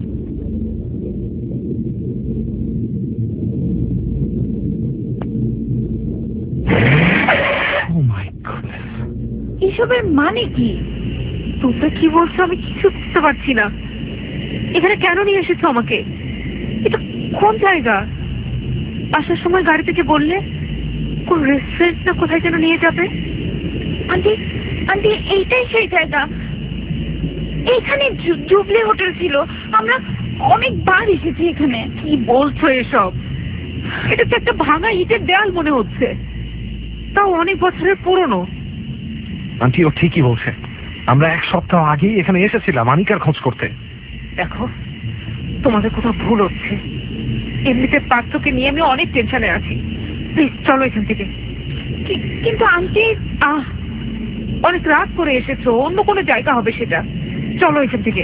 Oh my goodness! এসবের মানে কি? তোমরা কি বলছো আমি কিছু বুঝতে পারছি না। এখানে কেন নিয়ে এসেছো আমাকে? এটা কোন জায়গা? আসার সময় গাড়ি থেকে বললে কোন রেস্টুরেন্ট না কোথায় যেন নিয়ে যাবে। আন্টি আন্টি এইটাই সেই জায়গা। এইখানে জু- জুবলি হোটেল ছিল। আমরা অনেকবার এসেছি এখানে। কি বলছো এসব? এটা তো একটা ভাঙা ইটের দেয়াল মনে হচ্ছে, তাও অনেক বছরের পুরনো। আন্টি ও ঠিকই বলছে, আমরা এক সপ্তাহ আগেই এখানে এসেছিলাম আনিকার খোঁজ করতে। দেখো, তোমাদের কোথাও ভুল হচ্ছে। এমনিতে পার্থকে নিয়ে আমি অনেক টেনশনে আছি। প্লিজ চলো এখান থেকে। কি- কিন্তু আন্টি আহ অনেক রাত করে এসেছো, অন্য কোনো জায়গা হবে সেটা। চলো এখান থেকে।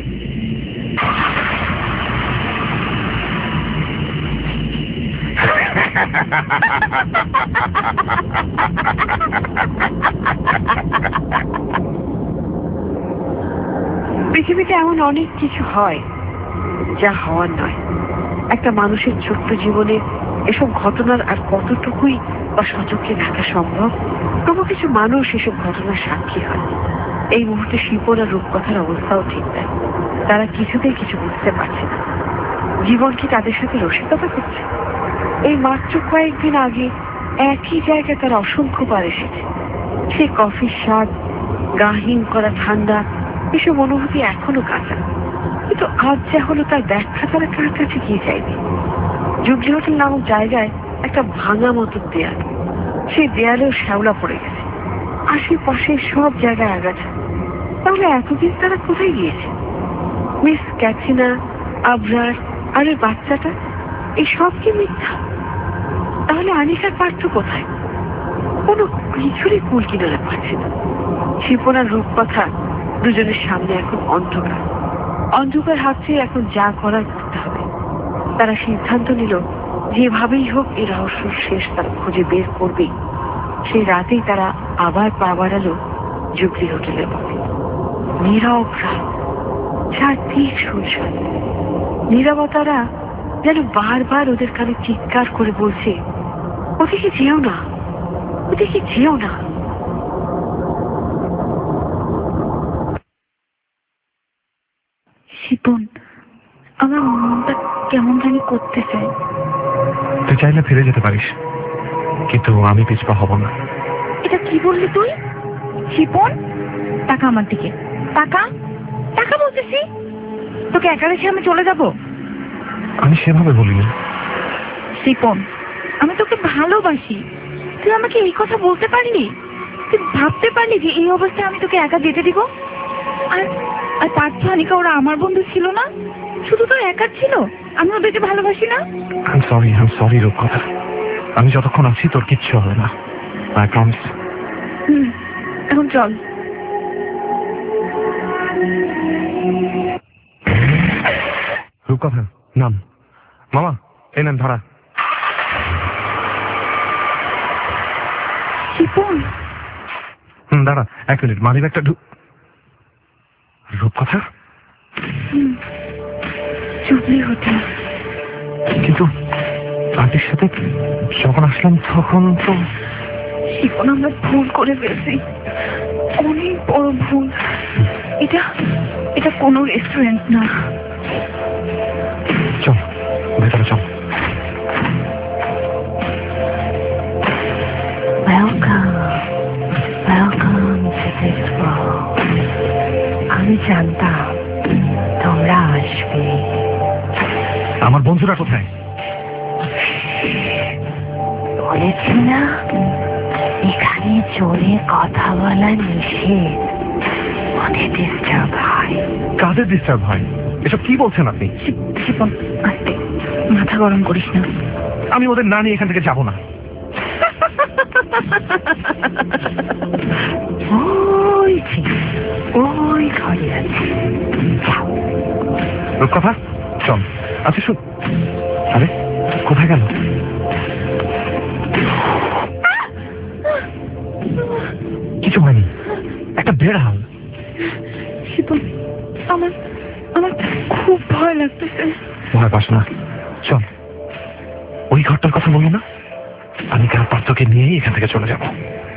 পৃথিবীতে এমন অনেক কিছু হয় যা হওয়ার নয়। একটা মানুষের ছোট্ট জীবনে এসব ঘটনার আর কতটুকুই বা সচক্ষে দেখা সম্ভব। তবু কিছু মানুষ এসব ঘটনার সাক্ষী হয়। এই মুহূর্তে শিপন আর রূপকথার অবস্থাও ঠিক নাই। তারা কিছুতেই কিছু বুঝতে পারছে না। জীবন কি তাদের সাথে রসিকতা করছে? এই মাত্র কয়েকদিন আগে একই জায়গায় তারা অসংখ্যবার এসেছে। সে কফির স্বাদ, গাহিম করা ঠান্ডা, এসব অনুভূতি এখনো কাঁচা। কিন্তু আজ যা হলো তার ব্যাখ্যা তারা কার কাছে গিয়ে চাইবে? জুবলি হোটেল নামক জায়গায় একটা ভাঙা মতো দেয়াল, সেই দেয়ালেও শ্যাওলা পড়ে গেছে। আশেপাশে সব জায়গায় আগাছা। তাহলে এতদিন তারা কোথায় গিয়েছে? মিস ক্যাটরিনা, আবরার আর ওই বাচ্চাটা, এই সব কি মিথ্যা? তাহলে আনিকার পার্থ কোথায়? কোনো কিছুরই কুল কিনারে পাচ্ছে না। শিপনার রূপকথা দুজনের সামনে এখন অন্ধকার। অন্ধকার হাতছে এখন যা করার করতে হবে। তারা সিদ্ধান্ত নিল যেভাবেই হোক এই রহস্য শেষ তারা খুঁজে বের করবে। সেই রাতেই তারা আবার পা বাড়ালো জুবলি হোটেলের পথে। নীরব রাত, চারদিক শুনশান। নীরবতারা যেন বারবার ওদের কানে চিৎকার করে বলছে, ওদিকে যেও না, ওদিকে যেও না। শিপন, আমার মনটা কেমন জানি করতেছে। তুই চাইলে ফিরে যেতে পারিস, কিন্তু আমি পিছপা হব না। এটা কি বললি তুই? শিপন, টাকা আমার দিকে, টাকা টাকা বলতেছি। তোকে একা রেখে আমি চলে যাব? আমি সেভাবে বলিনি। শিপন, আমি তোকে ভালোবাসি, তুই আমাকে এই কথা বলতে পারলি? তুই ভাবতে পারলি যে এই অবস্থায় আমি তোকে একা যেতে দিব? আর আর পার্থ হানিকা ওরা আমার বন্ধু ছিল না, শুধু তোর একার ছিল। আমি ওদেরকে ভালোবাসি না? আই সরি, আই সরি রূপকথা। আমি যতক্ষণ আছি তোর কিচ্ছু হবে না, আই প্রমিস। হুম, এখন চল। রূপকথা নাম। মামা এই নেন ধরা। শিপন, হুম দাঁড়া এক মিনিট, মানি ব্যাগটা ঢু। রূপকথা? হুম, চুপলি হতে। কিন্তু আন্টির সাথে যখন আসলাম তখন তো। শিপন, আমরা ভুল করে ফেলছি, অনেক বড় ভুল। এটা এটা কোনো রেস্টুরেন্ট না। চল ভেতরে চল। Welcome, welcome to this world. আমি জানতাম তোমরা আসবে। আমার বন্ধুরা কোথায়? বলেছি না এখানে জোরে কথা বলা নিষেধ, ওদের ডিস্টার্ব হয়। কাদের ডিস্টার্ব হয়? এসব কি বলছেন আপনি? শিপন আস্তে, মাথা গরম করিস না। আমি ওদের না নিয়ে এখান থেকে যাবো না। ওই যে, ওই ঘরে আছে, যাও। রূপকথা চল। আচ্ছা শুন, আরে কোথায় গেল? কিছু হয়নি, একটা বেড়াল। শিপন, আমার আমার খুব ভয় লাগতেছে। ভয় পাস না, চল। ওই ঘরটার কথা বললো না, আমি কার পার্থকে নিয়েই এখান থেকে চলে যাব।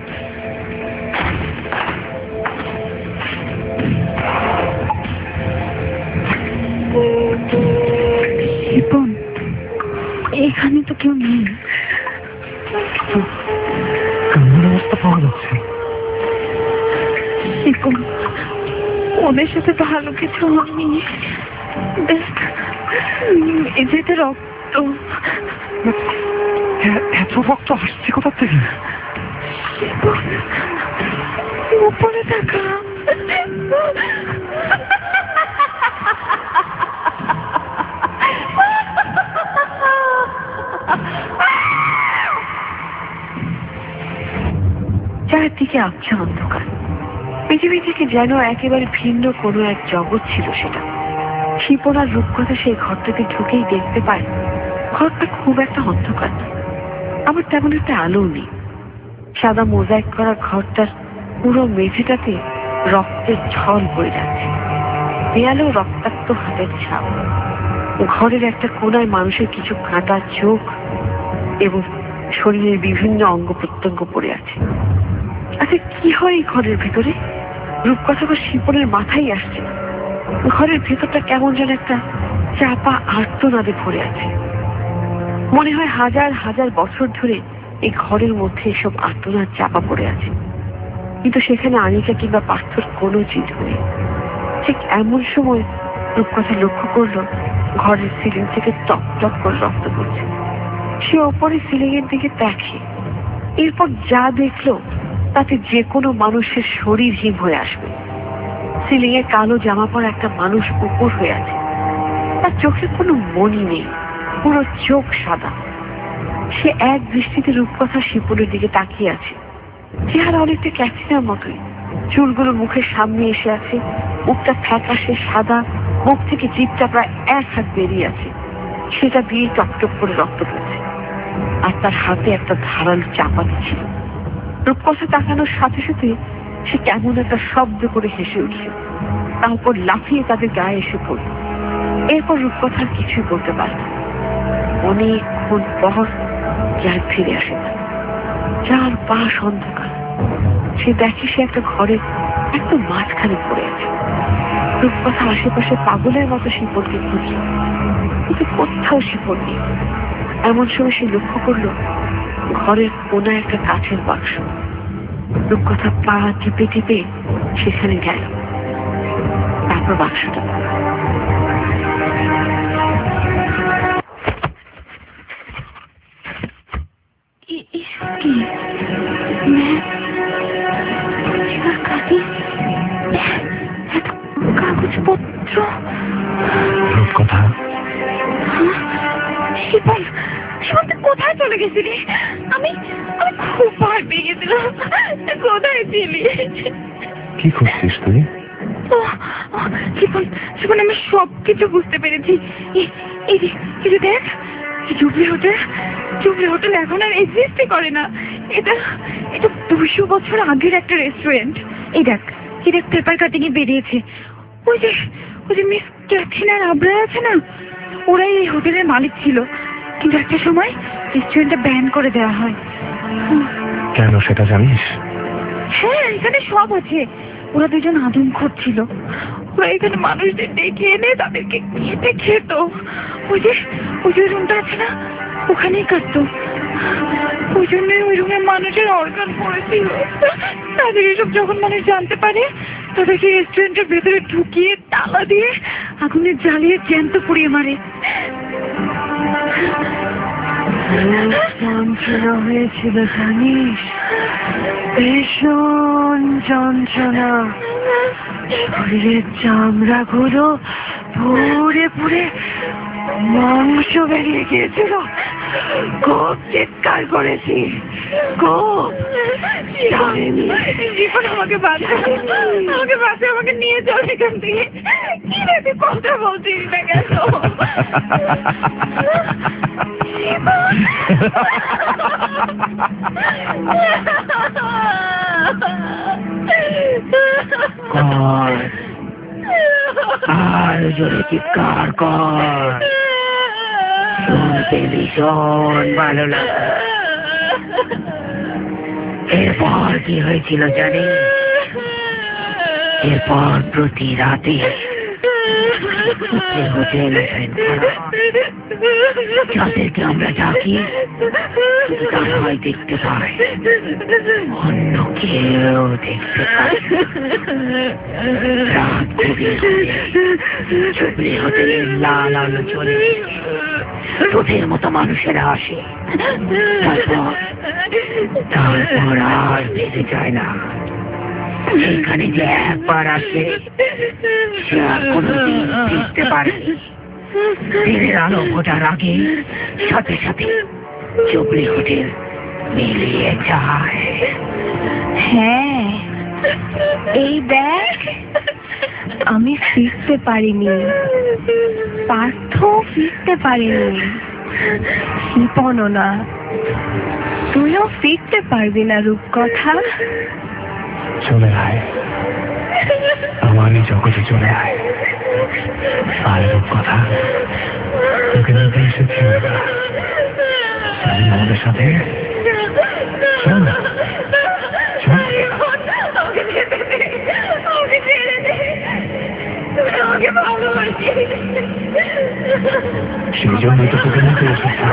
শিপন, এখানে তো কেউ নেই। কান্নার অবস্থা পাওয়া যাচ্ছে। শিপন, ওদের সাথে ভালো কিছু হয়নি। দেখ, মেঝেতে রক্ত। এ- এত রক্ত আসছে কোথা থেকে? শিপন, উপরে থাকা। চারদিকে আবছা অন্ধকার, পৃথিবী থেকে যেন একেবারে ভিন্ন কোনো এক জগৎ ছিল সেটা। শিপন আর রূপকথা সেই ঘরটাতে ঢুকেই দেখতে পায় ঘরটা খুব একটা অন্ধকার না, আবার তেমন একটা আলোও নেই। সাদা মোজাইক করা ঘরটার পুরো মেঝেটাতে রক্তের ঝল বয়ে যাচ্ছে, দেয়ালেও রক্তাক্ত হাতের ছাপ। ঘরের একটা কোনায় মানুষের কিছু কাঁটা চোখ এবং শরীরের বিভিন্ন অঙ্গ প্রত্যঙ্গ পড়ে আছে। আচ্ছা কি হয় এই ঘরের ভেতরে? রূপকথা বা শিপনের মাথায় আসছে না। ঘরের ভেতরটা কেমন যেন একটা চাপা আর্তনাদে ভরে আছে। মনে হয় হাজার হাজার বছর ধরে এই ঘরের মধ্যে এসব আর্তনাদ চাপা পড়ে আছে, কিন্তু সেখানে আনিকা কিংবা পার্থর কোনো চিহ্ন নেই। ঠিক এমন সময় রূপকথা লক্ষ্য করলো ঘরের সিলিং থেকে টপ টপ করে রক্ত পড়ছে। সে ওপরে সিলিং এর দিকে দেখে, এরপর যা দেখলো তাতে যে কোনো মানুষের শরীর হিম হয়ে আসবে। সিলিং এ কালো জামা পরা একটা মানুষ উপর হয়ে আছে, তার চোখে কোনো মনি নেই, পুরো চোখ সাদা। সে এক দৃষ্টিতে রূপকথা শিপনের দিকে তাকিয়ে আছে। চেহারা অনেকটা ক্যাটরিনার মতোই, চুলগুলো মুখের সামনে এসে আছে, মুখটা ফ্যাকাশে সাদা, মুখ থেকে জিভটা প্রায় এক হাত বেরিয়ে আছে, সেটা দিয়ে টপটপ করে রক্ত পড়ছে, আর তার হাতে একটা ধারালো চাপাতি ছিল। রূপকথা তাকানোর সাথে সাথে সে কেমন একটা শব্দ করে হেসে উঠল, তারপর লাফিয়ে তাদের গায়ে এসে পড়ল। এরপর রূপকথার কিছুই বলতে পারল না। অনেকক্ষণ পর জ্ঞান ফিরে আসে না, চার পাশ অন্ধকার। সে দেখে সে একটা ঘরের একদম মাঝখানে পড়ে আছে। রূপকথা আশেপাশে পাগলের মতো শিপনকে খুঁজল, কিন্তু কোথাও শিপন নেই। এমন সময় সে লক্ষ্য করলো ঘরের কোনায় একটা কাঠের বাক্স, রূপকথা পা টিপে টিপে সেখানে গেল। তারপর বাক্সটা এ- এসব কি? ম্যাপ, পরিষ্কার কাগজ, এত কাগজপত্র। রূপকথা, শিপন, শিপন তুই কোথায় চলে গেছিলি? আমি আমি খুব ভয় পেয়ে গেছিলাম। তুই কোথায় ছিলি? কি করছিস তুই? ও, ও, শিপন, শিপন, আমি সব কিছু বুঝতে পেরেছি। এই এই যে এই যে দেখ, এই জুবলি হোটেল, জুবলি হোটেল এখন আর এক্সিস্টই করে না। এটা এটা দুশো বছর আগের একটা রেস্টুরেন্ট। এই দেখ, এই দেখ পেপার কাটিং এ বেরিয়েছে। ওই যে ওই যে মিস ক্যাথিন আর আবরা আছে না, ওরাই এই হোটেলের মালিক ছিল, কিন্তু একটা সময় রেস্টুরেন্টটা ব্যান করে দেওয়া হয়। কেন সেটা জানিস? হ্যাঁ, এখানে সব আছে। ওরা দুজন আদমখোর ছিল। ওরা এখানে মানুষদের ডেকে এনে তাদেরকে কেটে খেত। ওই যে ওই যে রুমটা আছে না, ওখানেই কাটতো। ওই জন্যই ওই রুমে মানুষের অর্গান পড়েছিল। তাদের এসব যখন মানুষ জানতে পারে, তাদেরকে রেস্টুরেন্টের ভেতরে ঢুকিয়ে তালা দিয়ে আগুনে জ্বালিয়ে জ্যান্ত পুড়িয়ে মারে। যন্ত্রণা হয়েছিল জানিস, ভীষণ যন্ত্রণা। শরীরের চামড়া গুলো পুড়ে পুড়ে মাংস বেরিয়ে গিয়েছিল। খুব চিৎকার করেছি, খুব। জীবন আমাকে বাঁচা, আমাকে বাঁচা, আমাকে নিয়ে চল এখান থেকে। কি রে তুই কথা বলছিস না কেন? কর, আর জোরে চিৎকার কর, শুনতে ভীষণ ভালো লাগে। এরপর কি হয়েছিল জানি? এরপর প্রতি রাতে হোটেল যাদেরকে আমরা ডাকি শুধু তারাই দেখতে পাই, অন্য কেউ দেখতে পায়। রাত গভীর হলে জুবলি হোটেলের লাল আলো চলে, তোদের মতো মানুষেরা আসে। তারপর তারপর আর ফিরে যায় না। এখানে যে একবার আসে সে আর কোনোদিন ফিরতে পারেনি। দিনের আলো ফোটার আগে সাথে সাথে জুবলি হোটেল মিলিয়ে যায়। হ্যাঁ, এই দেখ, আমি ফিরতে পারিনি, পার্থ ফিরতে পারিনি, শিপনও না। তুইও ফিরতে পারবি না রূপকথা। চলে আয়, আমারই জগতে চলে আয়। আর রূপকথা, তোকে নিতে এসেছি আমরা। চল আমাদের সাথে, চল না, চল। সেই জন্যই তো তোকে নিতে এসেছি।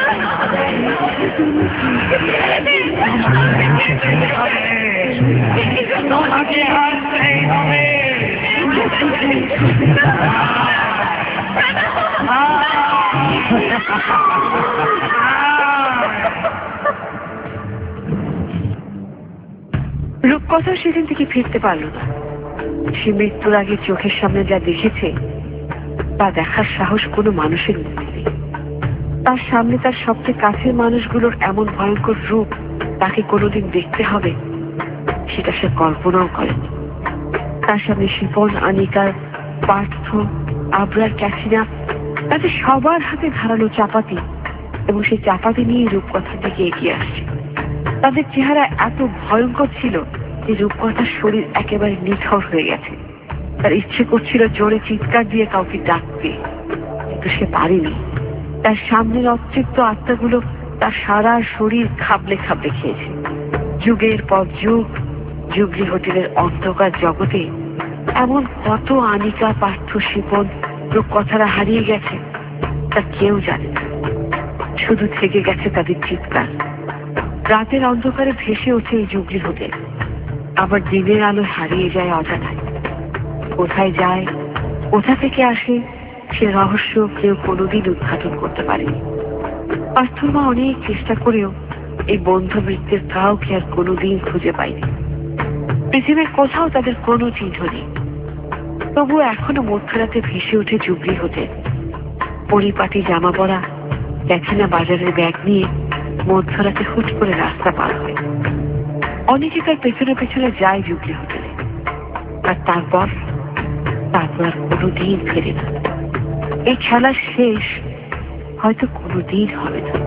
রূপকথা সেদিন থেকে ফিরতে পারল না। সে মৃত্যুর আগে চোখের সামনে যা দেখেছে তা দেখার সাহস কোনো মানুষের মধ্যে নেই। তার সামনে তার সবচেয়ে কাছের মানুষগুলোর এমন ভয়ঙ্কর রূপ তাকে কোনোদিন দেখতে হবে সেটা সে কল্পনাও করেনি। তার সামনে শিপন, আনিকার, পার্থ, আবরার, ক্যাথিনা, তাদের সবার হাতে ধারালো চাপাতি, এবং সেই চাপাতি নিয়ে রূপকথার দিকে এগিয়ে আসছে। তাদের চেহারা এত ভয়ঙ্কর ছিল যে রূপকথার শরীর একেবারে নিথর হয়ে গেছে। তার ইচ্ছে করছিল জোরে চিৎকার দিয়ে কাউকে ডাকতে, কিন্তু সে পারেনি। তার সামনের অতৃপ্ত আত্মাগুলো তার সারা শরীর খাবলে খাবলে খেয়েছে। যুগের পর যুগ জুবলি হোটেলের অন্ধকার জগতে এমন কত আনিকা, পার্থ, শিপন, রূপকথারা হারিয়ে গেছে তা কেউ জানে না। শুধু থেকে গেছে তাদের চিৎকার। রাতের অন্ধকারে ভেসে ওঠে এই জুবলি হোটেল, আবার দিনের আলো হারিয়ে যায় অজানায়। কোথায় যায়, কোথা থেকে আসে, সে রহস্য কেউ কোনোদিন উদ্ঘাটন করতে পারেনি। পার্থর মা অনেক চেষ্টা করেও এই বন্ধুবৃত্তের কাউকে আর কোনোদিন খুঁজে পায়নি। পৃথিবীর কোথাও তাদের কোনো চিহ্ন নেই। তবুও এখনো মধ্যরাতে ভেসে উঠে জুবলি হোটেল। পরিপাটি জামা পরা ক্যাথরিনা বাজারের ব্যাগ নিয়ে মধ্যরাতে হুট করে রাস্তা পার হয়। অনেকে তার পেছনে পেছনে যায় জুবলি হোটেলে, আর তারপর তারপর আর কোনোদিন ফেরে না। এই খেলা শেষ হয়তো কোনোদিন হবে না।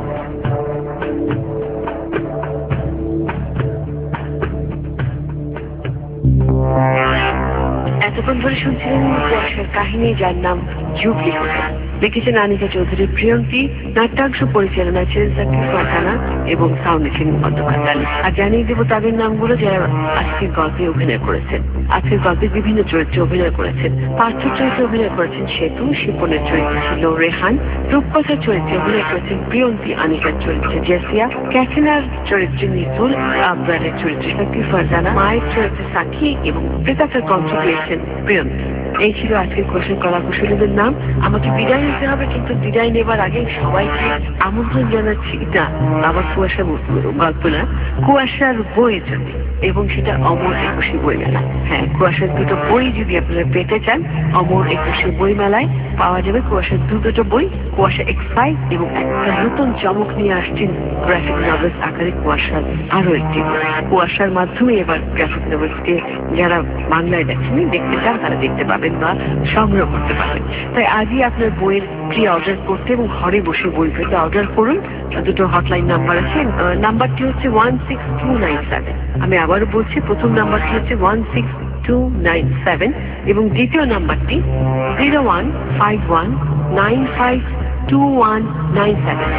এতক্ষণ ধরে শুনছিলেন কুয়াশার কাহিনী, যার নাম জুবলি হোটেল। লিখেছেন আনিকা চৌধুরী প্রিয়ন্তী, নাট্যাংশ পরিচালনা ছিলেন জাকির ফারহানা এবং সাউন্ডে ছিলেন বন্দ্যোপাধ্যায়। আর জানিয়ে দেবো তাদের নামগুলো যারা আজকের গল্পে অভিনয় করেছেন। আজকের গল্পে বিভিন্ন চরিত্রে অভিনয় করেছেন। পার্থ চরিত্রে অভিনয় করেছেন সেতু, শিপনের চরিত্রে ছিল রেহান, রূপকথার চরিত্রে অভিনয় করেছেন প্রিয়ন্তী, আনিকার চরিত্রে জেসিয়া, ক্যাথরিনার চরিত্রে নিতুল, আবরারের চরিত্রে জাকির ফারহানা, মায়ের চরিত্রে সাকি এবং প্রেতাকার কণ্ঠ পেয়েছেন প্রিয়ন্তী। এই ছিল আজকের কোশ্চেন কলাকুশলীদের নাম। আমাকে বিদায় নিতে হবে, কিন্তু বিদায় নেবার আগে সবাইকে আমন্ত্রণ জানাচ্ছি না আমার কুয়াশা গল্প না, কুয়াশার বইয়ের জন্য, এবং সেটা অমর একুশে বই মেলা। হ্যাঁ, কুয়াশার দুটো বই যদি আপনারা পেতে চান, অমর একুশে বই মেলায় পাওয়া যাবে কুয়াশার দু দুটো বই, কুয়াশা এক্স ফাইভ এবং একটা নতুন চমক নিয়ে আসছেন গ্রাফিক নভেলস আকারে কুয়াশার আরো একটি বই। কুয়াশার মাধ্যমে এবার গ্রাফিক নভেলসকে যারা বাংলায় দেখেনি, দেখতে চান, তারা দেখতে পাবেন বা সংগ্রহ করতে পারবেন। তাই আজই আপনার বইয়ের প্রি অর্ডার করতে এবং ঘরে বসে বই পেতে অর্ডার করুন। দুটো হটলাইন নাম্বার আছে, নাম্বারটি হচ্ছে one six two nine seven. আমি আবারও বলছি, প্রথম নাম্বারটি হচ্ছে one six two nine seven এবং দ্বিতীয় নাম্বারটি zero one five one nine five two one nine seven.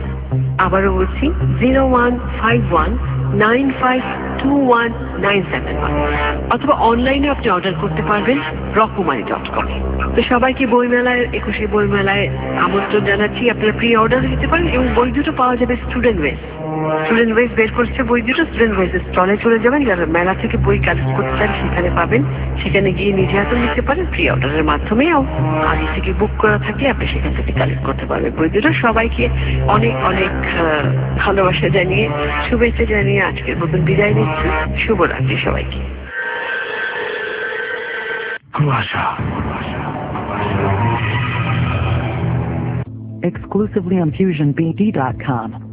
আবারও বলছি, zero one five one nine five two one nine seven one, অথবা অনলাইনে আপনি অর্ডার করতে পারবেন রকমারি ডট কম। তো সবাইকে বইমেলায়, একুশে বইমেলায় আমন্ত্রণ জানাচ্ছি। আপনারা প্রি অর্ডার দিতে পারেন এবং বই দুটো পাওয়া যাবে স্টুডেন্ট ওয়েজ। স্টুডেন্ট ওয়েজ বের করছে বই দুটো, স্টুডেন্ট ওয়েজের স্টলে চলে যাবেন। যারা মেলা থেকে বই কালেক্ট করতে চান সেখানে পাবেন, সেখানে গিয়ে নিজে হাতে নিতে পারেন প্রি অর্ডারের মাধ্যমেও। আগে থেকে বুক করা থাকলে আপনি সেখান থেকে কালেক্ট করতে পারবেন বই দুটো। সবাইকে অনেক অনেক ভালোবাসা জানিয়ে, শুভেচ্ছা জানিয়ে আজকের মতন বিদায় নিচ্ছি। শুভরাত্রি সবাইকে। Exclusively on fusion b d dot com.